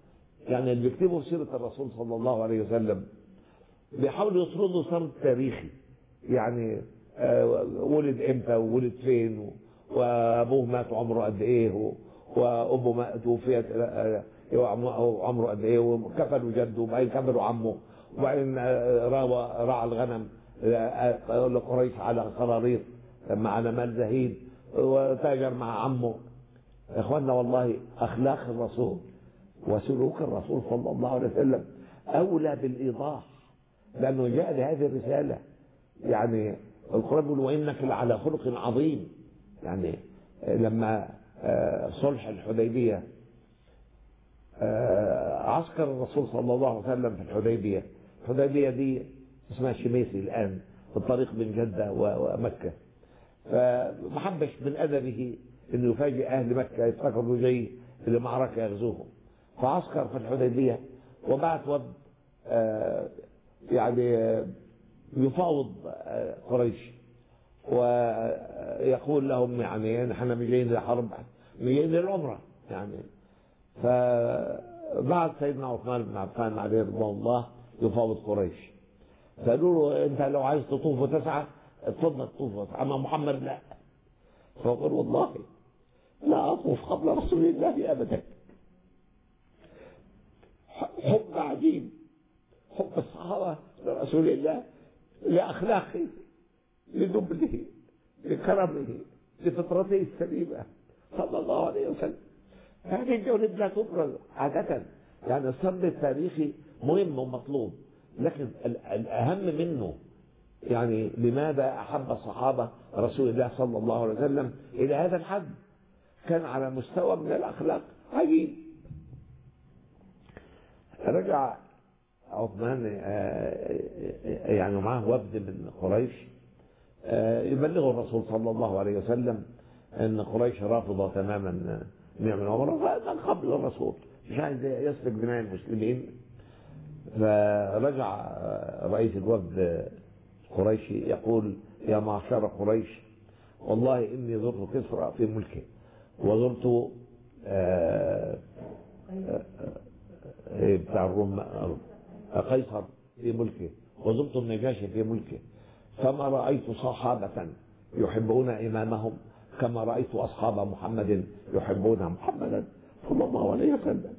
يعني اللي بيكتبوا سيرة الرسول صلى الله عليه وسلم بيحاولوا يسردوا سرد تاريخي، يعني آه ولد امتى وولد فين وابوه مات عمره قد ايه وابوه مات توفيت عمره قد ايه وكفلوا جده وبعدين كفلوا عمه وبعدين راعى الغنم لقريش على قراريط مع نمال زهيد وتاجر مع عمه. يا اخوانا والله اخلاق الرسول وسلوك الرسول صلى الله عليه وسلم اولى بالايضاح، لانه جاء لهذه الرساله. يعني القرآن يقول وانك لعلى خلق عظيم. يعني لما صلح الحديبيه عسكر الرسول صلى الله عليه وسلم في الحديبيه، الحديبيه دي اسمها شميسي الان في الطريق بين جده ومكه، فما حبش من ادبه انه يفاجئ اهل مكه يفتكروا جاي لمعركه يغزوهم، فعسكر في الحديبيه وبعت وفد يعني يفاوض قريش ويقول لهم يعني نحن مش جايين للحرب، جايين للعمره يعني. فبعد سيدنا عثمان بن عفان عليه رضوان الله يفاوض قريش، فقالوا له انت لو عايز تطوف وتسعى اتفضل تطوف، اما محمد لا. فقال والله لا اطوف قبل رسول الله ابدا. حب عجيب، حب الصحابه لرسول الله، لاخلاقه، لنبله، لكرمه، لفطرته السليمه صلى الله عليه وسلم. هذه الجوانب لا تبرز عادة، يعني السرد التاريخي مهم ومطلوب، لكن الأهم منه يعني لماذا أحب الصحابة رسول الله صلى الله عليه وسلم إلى هذا الحد؟ كان على مستوى من الأخلاق عجيب. رجع عثمان يعني معه وفد من قريش يبلغ الرسول صلى الله عليه وسلم أن قريش رافضة تماما نعمل عمره، فقال قبل الرسول مش عايز يسفك دماء المسلمين. فرجع رئيس الوفد قريشي يقول يا معشر قريش والله إني زرت كسرى في ملكه وزرت آآ آآ بتاع الروم قيصر في ملكه وزرت النجاشي في ملكه، فما رأيت صحابة يحبون إمامهم كما رأيت أصحاب محمد يحبون محمدا صلى الله عليه وسلم.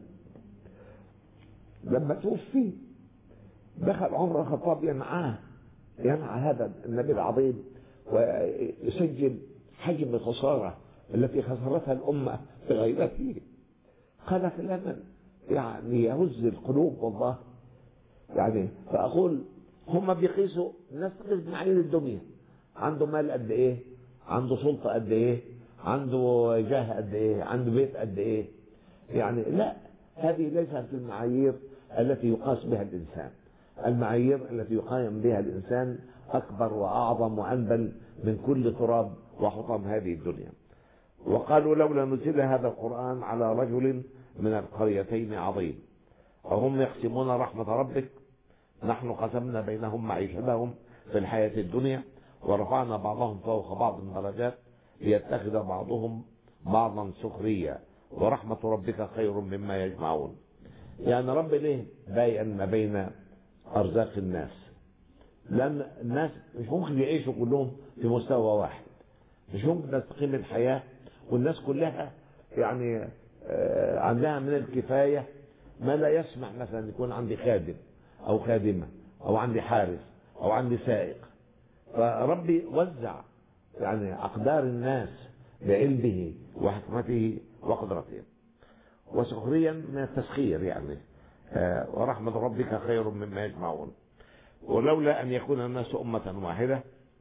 لما توفي دخل عمر الخطاب ينعاه ينعى هذا النبي العظيم ويسجل حجم الخسارة التي خسرتها الأمة بغيبته. قال كلاما يعني يهز القلوب والله. يعني فأقول هم بيقيسوا الناس تقيس معايير الدنيا، عنده مال قد إيه، عنده سلطة قد إيه، عنده جاه قد إيه، عنده بيت قد إيه. يعني لا، هذه ليست المعايير التي يقاس بها الإنسان. المعايير التي يقيم بها الإنسان أكبر وأعظم وأنبل من كل تراب وحطم هذه الدنيا. وقالوا لولا نزل هذا القرآن على رجل من القريتين عظيم وهم يقسمون رحمة ربك نحن قسمنا بينهم معيشتهم في الحياة الدنيا ورفعنا بعضهم فوق بعض درجات ليتخذ بعضهم بعضا سخريا ورحمة ربك خير مما يجمعون. يعني رب ليه باين ما بين أرزاق الناس؟ لأن الناس مش ممكن يعيشوا كلهم في مستوى واحد، مش ممكن تستقيم الحياة والناس كلها يعني عندها من الكفاية ما لا يسمح مثلا يكون عندي خادم أو خادمة أو عندي حارس أو عندي سائق. فربي وزع يعني أقدار الناس بعلمه وحكمته وقدرته. وسخريا من التسخير يعني ورحمة ربك خير مما يجمعون. ولولا أن يكون الناس أمة واحدة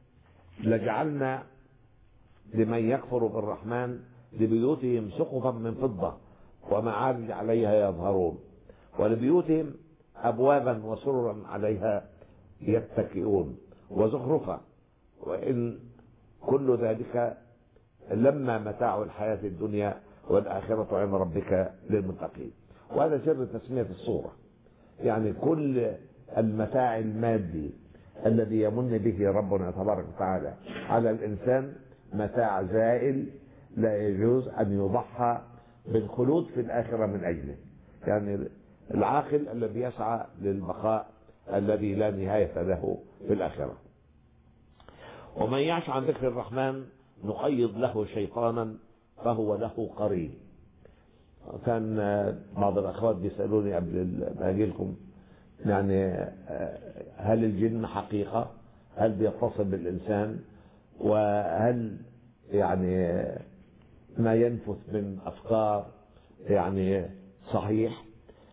لجعلنا لمن يكفر بالرحمن لبيوتهم سقفا من فضة ومعارج عليها يظهرون ولبيوتهم أبوابا وسررا عليها يتكئون وزخرفا وإن كل ذلك لما متاع الحياة الدنيا والآخرة عند ربك للمتقين. وهذا سر تسمية الصورة، يعني كل المتاع المادي الذي يمن به ربنا تبارك وتعالى على الإنسان متاع زائل لا يجوز أن يضحى بالخلود في الآخرة من أجله. يعني العاقل الذي يسعى للبقاء الذي لا نهاية له في الآخرة. ومن يعش عن ذكر الرحمن نقيض له شيطانا فهو له قرين. كان بعض الأخوات بيسألوني قبل ما أجي لكم يعني هل الجن حقيقة؟ هل بيتصل بالإنسان؟ وهل يعني ما ينفث من أفكار يعني صحيح؟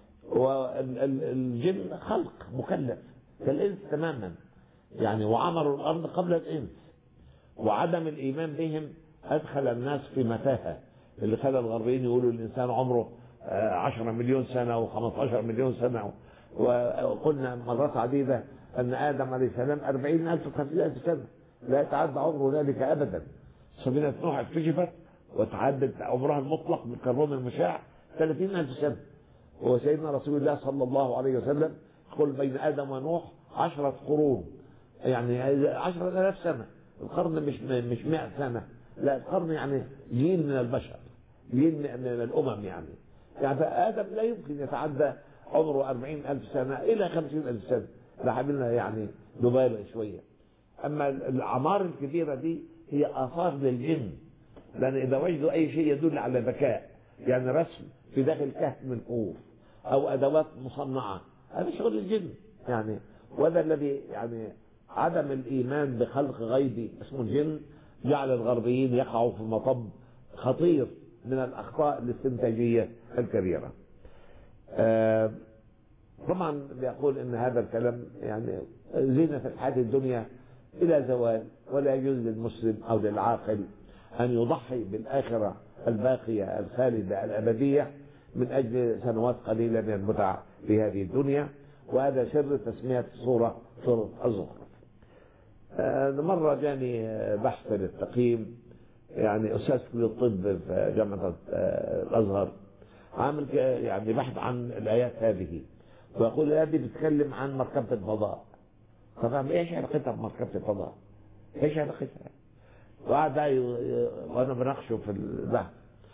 والجن خلق مكلف كالإنس تماما يعني، وعمروا الأرض قبل الإنس، وعدم الإيمان بهم أدخل الناس في متاهة اللي خلى الغربيين يقولوا الإنسان عمره عشرة مليون سنة وخمسة عشر مليون سنة. وقلنا مرات عديدة أن آدم عليه السلام أربعين ألف وخمسين ألف سنة لا يتعدى عمره ذلك أبدا. سفينة نوح اكتشفت وتعدد عمرها المطلق بالكربون المشع ثلاثين ألف سنة. وسيدنا رسول الله صلى الله عليه وسلم يقول بين آدم ونوح عشرة قرون، يعني عشرة آلاف سنة. القرن مش مش مئة سنة، لا القرن يعني جيل من البشر، جيل من الأمم يعني. يعني آدم لا يمكن يتعدى عمره أربعين ألف سنة إلى خمسين ألف سنة، ده حبيلنا يعني نبالغ شوية. أما الأعمار الكبيرة دي هي آثار للجن، لأن إذا وجدوا أي شيء يدل على ذكاء، يعني رسم في داخل كهف من كهوف أو أدوات مصنعة، هذا شغل الجن يعني. وهذا الذي يعني عدم الإيمان بخلق غيبي اسمه الجن جعل الغربيين يقعوا في مطب خطير من الأخطاء الاستنتاجية الكبيرة. آه طبعا بيقول ان هذا الكلام يعني زينة الحياة الدنيا الى زوال، ولا يجوز للمسلم او للعاقل ان يضحي بالاخرة الباقية الخالدة الابدية من اجل سنوات قليلة من المتع في هذه الدنيا. وهذا سر تسمية الصورة صورة الزخرف. آه مرة جاني بحث للتقييم، يعني استاذ كلية الطب في جامعة آه الازهر عامل يعني بحث عن الايات هذه، ويقول الآيات دي بتتكلم عن مركبة الفضاء. طبعا ايش علاقتها بمركبة الفضاء؟ ايش علاقتها؟ وقعد وانا بناقشه في البحث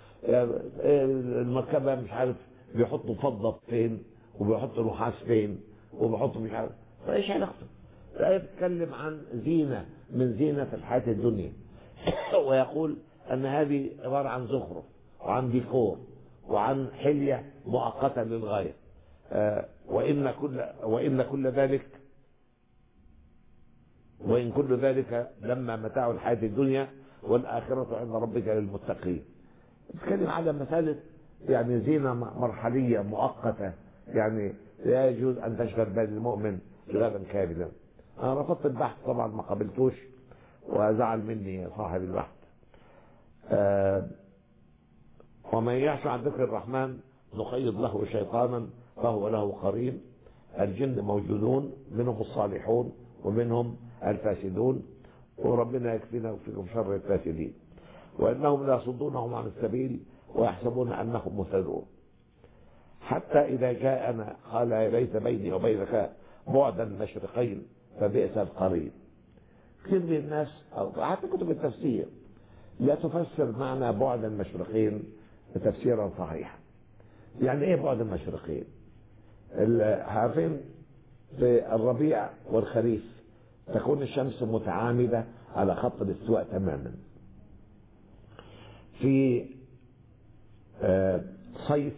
المركبة مش عارف بيحطوا فضة فين وبيحطوا نحاس فين وبيحطوا مش عارف، فايش علاقته؟ الآية بتتكلم عن زينة من زينة الحياة الدنيا ويقول ان هذه عبارة عن زخرف وعن ديكور وعن حلية مؤقتة للغاية. آه وإن كل وإن كل ذلك وإن كل ذلك لما متاع الحياة الدنيا والآخرة عند ربك للمتقين. نتكلم على مسألة يعني زينة مرحلية مؤقتة، يعني لا يجوز أن تشغل بال المؤمن شغلا كاملا. أنا رفضت البحث طبعا، ما قبلتوش وزعل مني صاحب البحث. آه ومن يعش عن ذكر الرحمن نقيض له شيطانا فهو له قرين. الجن موجودون، منهم الصالحون ومنهم الفاسدون، وربنا يكفينا وفيكم شر الفاسدين. وانهم لا يصدونهم عن السبيل ويحسبون انهم مهتدون. حتى اذا جاءنا قال يا ليت بيني وبينك بعد المشرقين فبئس القرين. كثير من الناس او حتى كتب التفسير لا تفسر معنى بعد المشرقين تفسيرا صحيحا. يعني ايه بعد المشرقين؟ عارفين في الربيع والخريف تكون الشمس متعامدة على خط الاستواء تماما. في صيف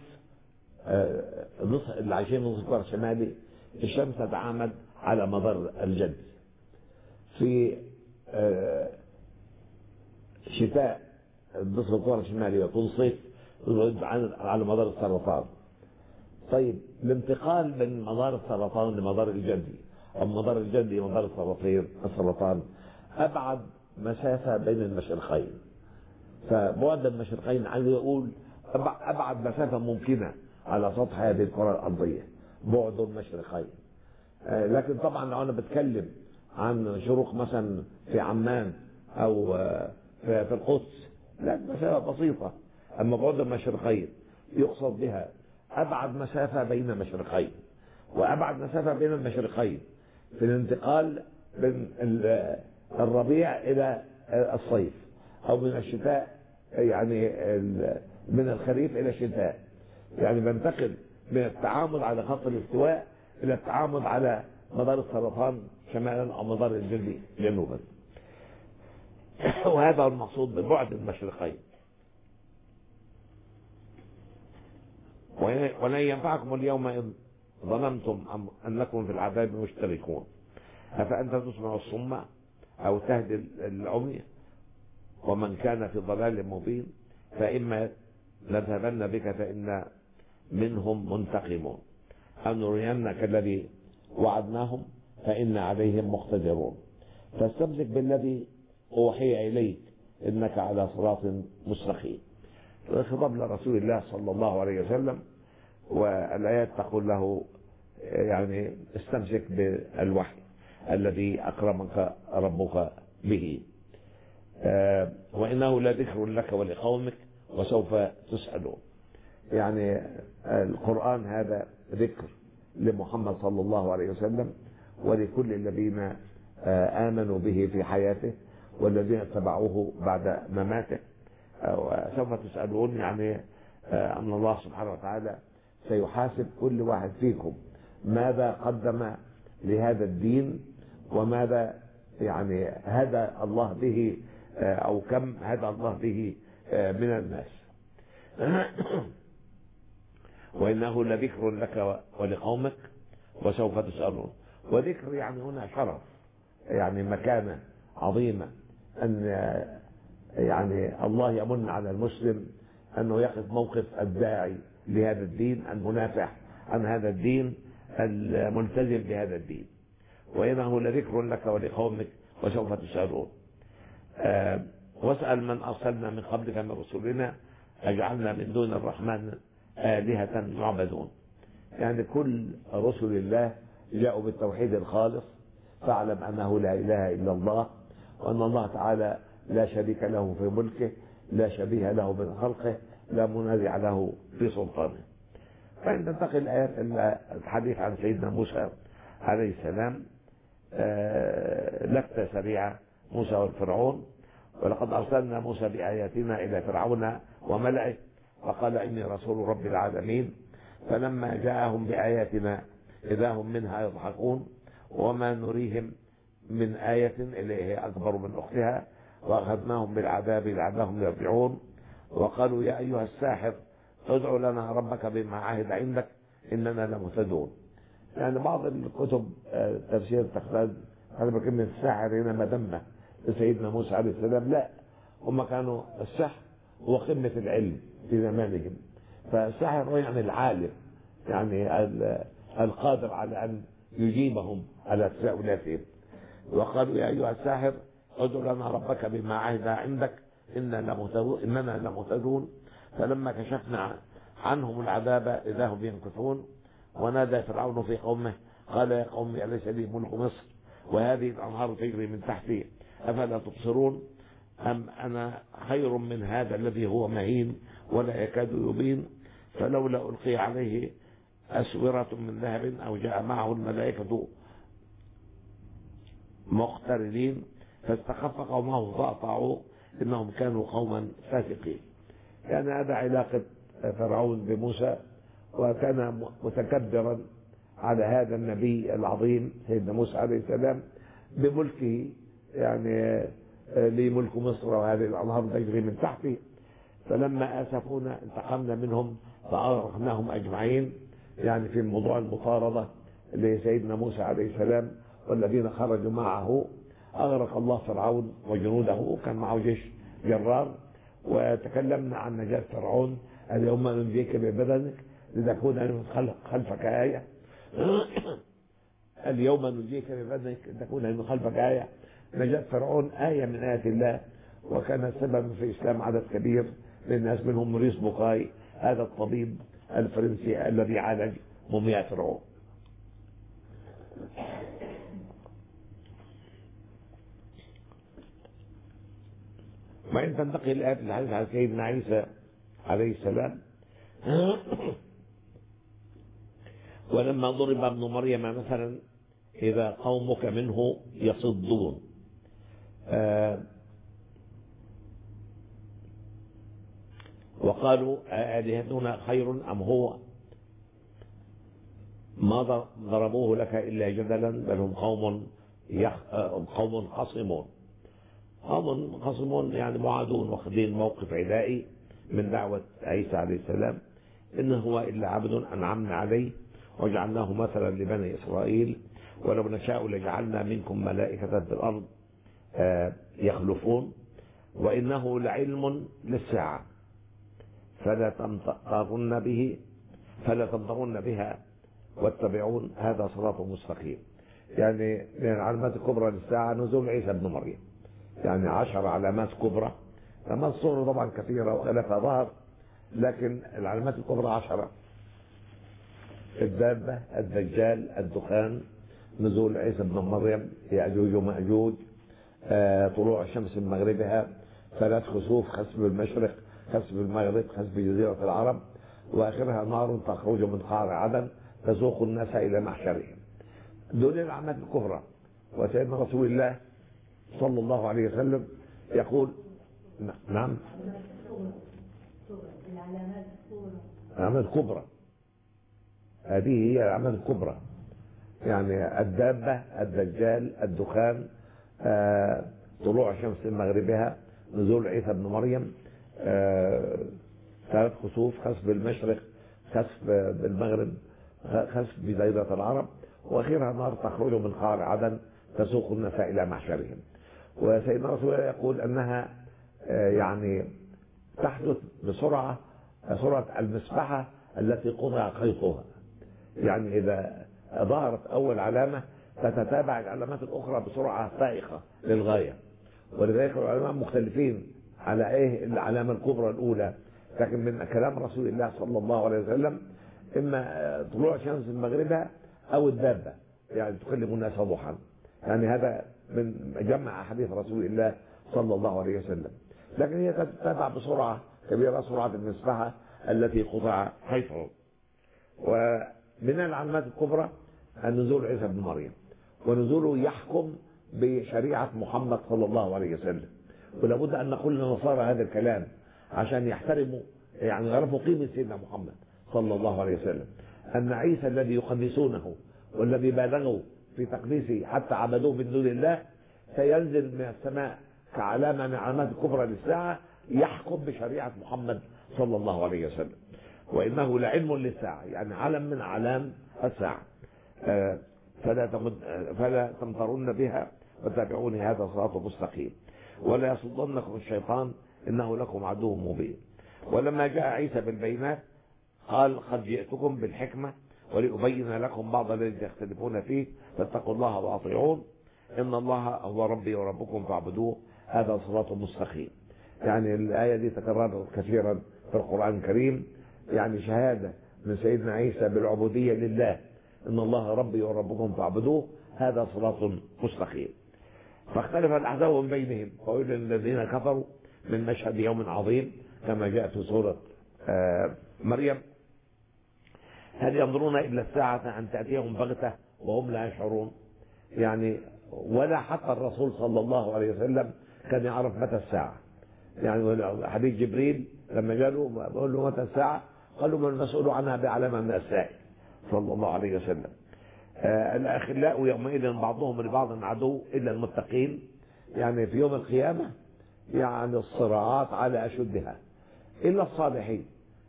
اللي عايشين نصف الكرة الشمالي الشمس تتعامد على مدار الجد. في شتاء نصف الكرة الشمالي يكون صيف على مدار السرطان. طيب الانتقال من مدار السرطان لمدار الجدي او مدار الجدي لمدار السرطان السرطان ابعد مسافه بين المشرقين. فبعد المشرقين عايز يقول ابعد مسافه ممكنه على سطح هذه الكره الارضيه، بعد المشرقين. آه لكن طبعا لو انا بتكلم عن شروق مثلا في عمان او آه في, في القدس لا مسافه بسيطه. اما بعد المشرقين يقصد بها أبعد مسافة بين مشرقين، وأبعد مسافة بين المشرقين في الانتقال من الربيع إلى الصيف، أو من الشتاء يعني من الخريف إلى الشتاء. يعني بنتقل من التعامد على خط الاستواء إلى التعامد على مدار السرطان شمالا أو مدار الجلد جنوبا. وهذا المقصود ببعد المشرقين. ولن ينفعكم اليوم إذ ظننتم أنكم في العذاب مشتركون أفأنت تسمع الصم أو تهدي العمي ومن كان في ضلال مبين فإما نذهبن بك فإن منهم منتقمون أو نرينك الذي وعدناهم فإن عليهم مقتدرون فاستمسك بالذي أوحي إليك إنك على صراط مستقيم. خطاب لرسول الله صلى الله عليه وسلم، والآيات تقول له يعني استمسك بالوحي الذي أكرمك ربك به، وإنه لذكر لك ولقومك وسوف تسألون. يعني القرآن هذا ذكر لمحمد صلى الله عليه وسلم ولكل الذين آمنوا به في حياته والذين اتبعوه بعد مماته. وسوف تسألون يعني أن الله سبحانه وتعالى سيحاسب كل واحد فيكم ماذا قدم لهذا الدين وماذا يعني هدى الله به أو كم هدى الله به من الناس. وإنه لذكر لك ولقومك وسوف تسألون. وذكر يعني هنا شرف، يعني مكانة عظيمة، أن يعني الله يمن على المسلم أنه يقف موقف الداعي لهذا الدين المنافع عن هذا الدين الملتزم بهذا الدين. وإنه لذكر لك ولقومك وسوف تسألون. أه واسأل من أرسلنا من قبلك من رسلنا أجعلنا من دون الرحمن آلهة يعبدون. يعني كل رسل الله جاءوا بالتوحيد الخالص، فاعلم أنه لا إله إلا الله، وأن الله تعالى لا شريك له في ملكه، لا شبيه له من خلقه، لا منازع له في سلطانه. فإن تنتقل الآيات الحديث عن سيدنا موسى عليه السلام لفتة سريعة، موسى والفرعون. ولقد أرسلنا موسى بآياتنا إلى فرعون وملئه فقال إني رسول رب العالمين فلما جاءهم بآياتنا إذا هم منها يضحكون وما نريهم من آية إليه أكبر من أختها وأخذناهم بالعذاب لعلهم يرجعون. وقالوا يا أيها الساحر ادع لنا ربك بما عهد عندك إننا لمهتدون. يعني بعض الكتب تفسير تقتضي كلمة الساحر هنا مذمة لسيدنا موسى عليه السلام، لا، هم كانوا السحر هو قمة العلم في زمانهم، فالساحر هو يعني العالم، يعني القادر على أن يجيبهم على تساؤلاتهم. وقالوا يا أيها الساحر ادع لنا ربك بما عهد عندك إننا لمهتدون. فلما كشفنا عنهم العذاب إذا هم ينكثون. ونادى فرعون في قومه قال يا قوم أليس لي ملك مصر وهذه الأنهار تجري من تحتي أفلا تبصرون أم أنا خير من هذا الذي هو مهين ولا يكاد يبين فلولا ألقي عليه أسورة من ذهب أو جاء معه الملائكة مقترنين فاستخف قومه فأطاعوه إنهم كانوا قوما فاسقين. يعني هذا علاقة فرعون بموسى، وكان متكبرا على هذا النبي العظيم سيدنا موسى عليه السلام بملكه، يعني لي ملك مصر وهذه الأنهار تجري من تحته. فلما آسفونا انتقمنا منهم فأغرقناهم أجمعين. يعني في موضوع المطاردة لسيدنا موسى عليه السلام والذين خرجوا معه أغرق الله فرعون وجنوده، كان معه جيش جرار. وتكلمنا عن نجاة فرعون اليوم ننجيك ببدنك لتكون خلفك آية اليوم ننجيك ببدنك لتكون من خلفك آية. نجاة فرعون آية من آيات الله، وكان سببا في إسلام عدد كبير للناس، منهم موريس بوكاي هذا الطبيب الفرنسي الذي عالج مومياء فرعون. وإن تنتقل الآيات الحديث عن سيدنا عيسى عليه السلام ولما ضرب ابن مريم مثلا إذا قومك منه يصدون. آه وقالوا آلهتنا خير أم هو ما ضربوه لك إلا جدلا بل هم قوم يخ... قوم خصمون قوم خصمون يعني معادون واخذين موقف عدائي من دعوة عيسى عليه السلام، إنه هو إلا عبد أنعمنا عليه وجعلناه مثلا لبني إسرائيل ولو نشاء لجعلنا منكم ملائكة في الأرض يخلفون وإنه لعلم للساعة فلا تمترن به فلا تمترن بها واتبعون هذا صراط مستقيم. يعني من العلامات الكبرى للساعة نزول عيسى ابن مريم، يعني عشر علامات كبرى، علامات صغرى طبعا كثيرة وخلافها ظهر، لكن العلامات الكبرى عشرة: الدابة، الدجال، الدخان، نزول عيسى ابن مريم، يأجوج ومأجوج، آه، طلوع الشمس من مغربها، ثلاث خسوف، خسف بالمشرق، خسف بالمغرب، خسف بجزيرة العرب، وآخرها نار تخرج من قعر عدن تسوق الناس إلى محشرهم. دول العلامات الكبرى. وسيدنا رسول الله صلى الله عليه وسلم يقول نعم العلامات الكبرى، هذه هي العلامات الكبرى، يعني الدابة، الدجال، الدخان، آه، طلوع الشمس من مغربها، نزول عيسى ابن مريم، آه، ثلاث خسوف، خسف بالمشرق، خسف بالمغرب، خسف بجزيرة العرب، واخرها نار تخرج من قعر عدن تسوق الناس الى محشرهم. وسيدنا رسول الله يقول انها يعني تحدث بسرعه سرعه المسبحه التي قطع خيطها، يعني اذا ظهرت اول علامه تتتابع العلامات الاخرى بسرعه فائقه للغايه. ولذلك العلماء مختلفين على ايه العلامه الكبرى الاولى، لكن من كلام رسول الله صلى الله عليه وسلم اما طلوع شمس من مغربها او الدابه، يعني تكلم الناس ضحى، يعني هذا من جمع احاديث رسول الله صلى الله عليه وسلم. لكن هي تتبع بسرعه كبيره، سرعه المسبحه التي قطع خيطه. ومن العلامات الكبرى النزول عيسى بن مريم، ونزوله يحكم بشريعه محمد صلى الله عليه وسلم. ولابد ان نقول للنصارى هذا الكلام عشان يحترموا، يعني يعرفوا قيمه سيدنا محمد صلى الله عليه وسلم، ان عيسى الذي يقدسونه والذي بالغوا في تقديسه حتى عبدوه من دون الله سينزل من السماء كعلامه من علامات الكبرى للساعه يحكم بشريعه محمد صلى الله عليه وسلم. وانه لعلم للساعه، يعني علم من اعلام الساعه. فلا فلا تمترن بها واتبعوني هذا صراط مستقيم ولا يصدنكم الشيطان انه لكم عدو مبين. ولما جاء عيسى بالبينات قال قد جئتكم بالحكمه ولأبين لكم بعض الذي تختلفون فيه فاتقوا الله واطيعون ان الله هو ربي وربكم فاعبدوه هذا صراط مستقيم. يعني الآية دي تكررت كثيرا في القرآن الكريم، يعني شهادة من سيدنا عيسى بالعبودية لله، ان الله ربي وربكم فاعبدوه هذا صراط مستقيم. فاختلف الأحزاب من بينهم فويل للذين كفروا من مشهد يوم عظيم كما جاء في سورة مريم. هل ينظرون إلا الساعة أن تأتيهم بغتة وهم لا يشعرون؟ يعني ولا حتى الرسول صلى الله عليه وسلم كان يعرف متى الساعة. يعني حديث جبريل لما جاءوا بقول له متى الساعة قالوا ما المسؤول عنها بعلامة من السائل صلى الله عليه وسلم. آه الأخلاء يومئذ بعضهم لبعض عدو إلا المتقين، يعني في يوم القيامة يعني الصراعات على أشدها إلا الصالحين.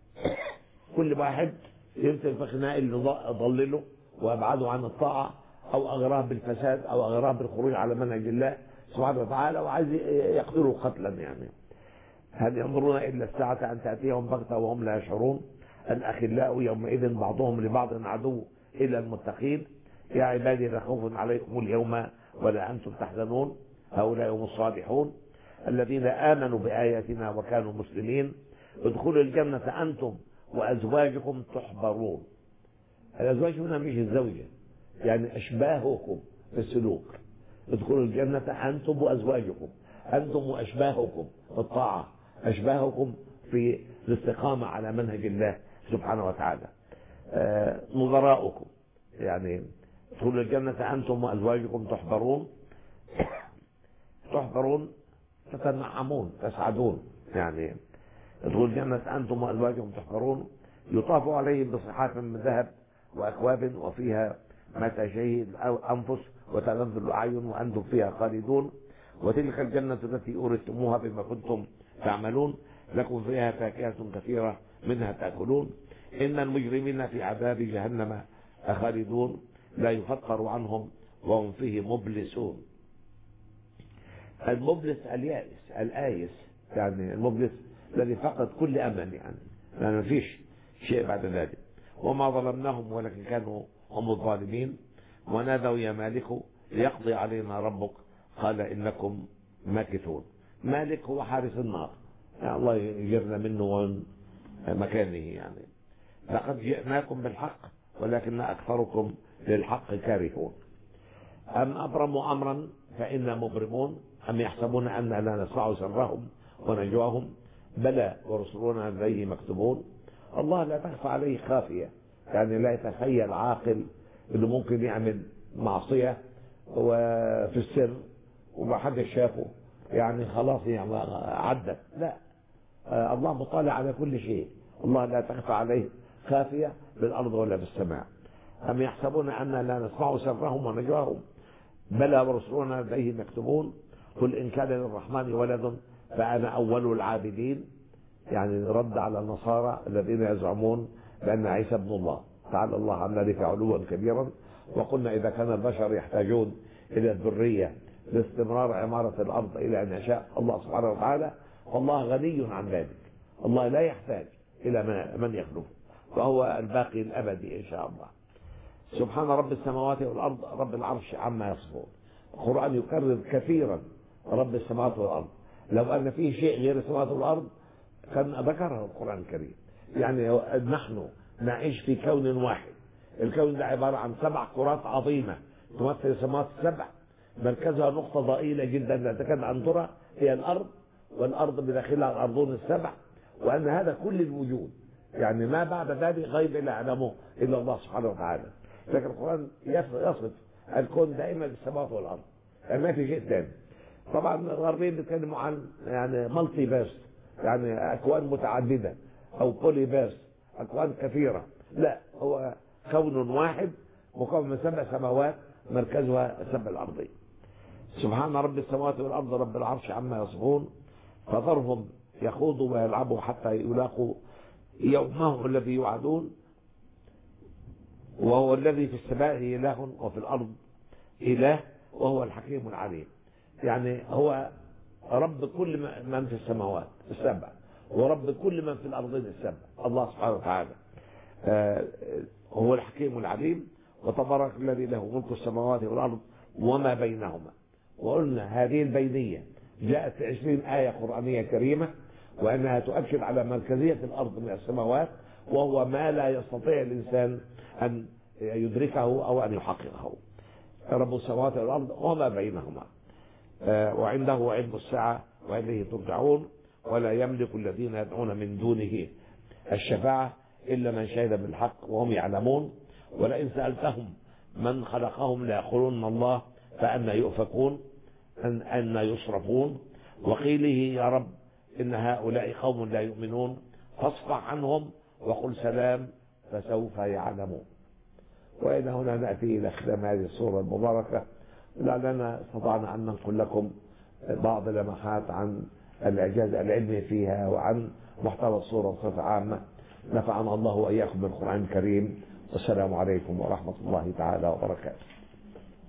كل واحد يمسك في خناق اللي ضلله وابعده عن الطاعه او اغراه بالفساد او اغراه بالخروج على منهج الله سبحانه وتعالى وعايز يقتله قتلا. يعني هل ينظرون الا الساعه ان تاتيهم بغته وهم لا يشعرون؟ الاخلاء يومئذ بعضهم لبعض عدو الا المتقين. يا عبادي لا خوف عليكم اليوم ولا انتم تحزنون هؤلاء هم الصالحون الذين امنوا باياتنا وكانوا مسلمين ادخلوا الجنه انتم وأزواجكم تحبرون. الأزواج هنا مش الزوجة، يعني أشباهكم في السلوك. ادخلوا الجنة أنتم وأزواجكم، أنتم وأشباهكم في الطاعة، أشباهكم في الاستقامة على منهج الله سبحانه وتعالى. آه نظراؤكم، يعني ادخلوا الجنة أنتم وأزواجكم تحبرون. تحبرون تتنعمون تسعدون، يعني ادخلوا الجنة أنتم وأزواجكم تحبرون يطاف عليهم بصحاف من ذهب وأكواب وفيها ما تشتهي الأنفس وتلذ الأعين وأنتم فيها خالدون. وتلك الجنة التي أورثتموها بما كنتم تعملون، لكم فيها فاكهة كثيرة منها تأكلون. إن المجرمين في عذاب جهنم خالدون لا يفكر عنهم وهم فيه مبلسون. المبلس اليائس الآيس، يعني المبلس الذي فقد كل أمل، يعني لأن ما فيش شيء بعد ذلك. وما ظلمناهم ولكن كانوا هم الظالمين. ونادوا يا مالك ليقضي علينا ربك قال إنكم ماكثون. مالك هو حارس النار، يعني الله يجرنا منه ومن مكانه. يعني لقد جئناكم بالحق ولكن أكثركم للحق كارهون. أم أبرموا أمرا فإنا مبرمون أم يحسبون أن لا نسمع سرهم ونجواهم بلى ورسلنا لديه مكتوبون. الله لا تخفى عليه خافية، يعني لا يتخيل عاقل انه ممكن يعمل معصية وفي السر وما حد شافه، يعني خلاص يعني عدت. لا، الله مطالع على كل شيء. الله لا تخفى عليه خافية بالأرض ولا بالسماء. أم يحسبون أن لا نسمع سرهم ونجواهم بلى ورسلنا لديه مكتوبون. قل إن كان للرحمن ولد فأنا أول العابدين، يعني رد على النصارى الذين يزعمون بأن عيسى ابن الله. تعالى الله عن ذلك علوا كبيرا. وقلنا إذا كان البشر يحتاجون إلى الذرية لاستمرار عمارة الأرض إلى أن يشاء الله سبحانه وتعالى، فالله غني عن ذلك. الله لا يحتاج إلى من يخلفه، فهو الباقي الأبدي إن شاء الله. سبحان رب السماوات والأرض رب العرش عما يصفون. القرآن يكرر كثيرا رب السماوات والأرض. لو أن فيه شيء غير السماوات والأرض كان ذكره القرآن الكريم. يعني نحن نعيش في كون واحد، الكون ده عبارة عن سبع كرات عظيمة تمثل السماوات السبع، مركزها نقطة ضئيلة جدا لا تكاد أن ترى هي الأرض، والأرض بداخلها الأرضون السبع، وأن هذا كل الوجود، يعني ما بعد ذلك غيب لا يعلمه إلا الله سبحانه وتعالى. لكن القرآن يصف الكون دائما بالسماوات والأرض، يعني ما في شيء ثاني. طبعا الغربيين بيتكلموا عن يعني مالتي فيرس، يعني أكوان متعددة أو بولي فيرس، أكوان كثيرة. لا، هو كون واحد مكون من سبع سماوات مركزها السبع الأرضية. سبحان رب السماوات والأرض رب العرش عما يصفون. فذرهم يخوضوا ويلعبوا حتى يلاقوا يومهم الذي يوعدون. وهو الذي في السماء إله وفي الأرض إله وهو الحكيم العليم. يعني هو رب كل من في السماوات السبع ورب كل من في الأرضين السبع، الله سبحانه وتعالى. آه هو الحكيم العليم. وتبارك الذي له ملك السماوات والأرض وما بينهما. وقلنا هذه البينية جاءت في عشرين آية قرآنية كريمة، وأنها تؤكد على مركزية الأرض من السماوات، وهو ما لا يستطيع الإنسان أن يدركه أو أن يحققه. رب السماوات والأرض وما بينهما. آه وعنده علم الساعة وإليه ترجعون. ولا يملك الذين يدعون من دونه الشفاعة إلا من شهد بالحق وهم يعلمون. ولئن سألتهم من خلقهم ليقولون الله فأنا يؤفكون أن أن يصرفون. وقيله يا رب إن هؤلاء قوم لا يؤمنون فاصفح عنهم وقل سلام فسوف يعلمون. وإلى هنا نأتي إلى ختام هذه السورة المباركة، لعلنا استطعنا أن ننقل لكم بعض لمحات عن الإعجاز العلمي فيها وعن محتوى السورة بصفة عامة. نفعنا الله وإياكم بالقرآن الكريم، والسلام عليكم ورحمة الله تعالى وبركاته.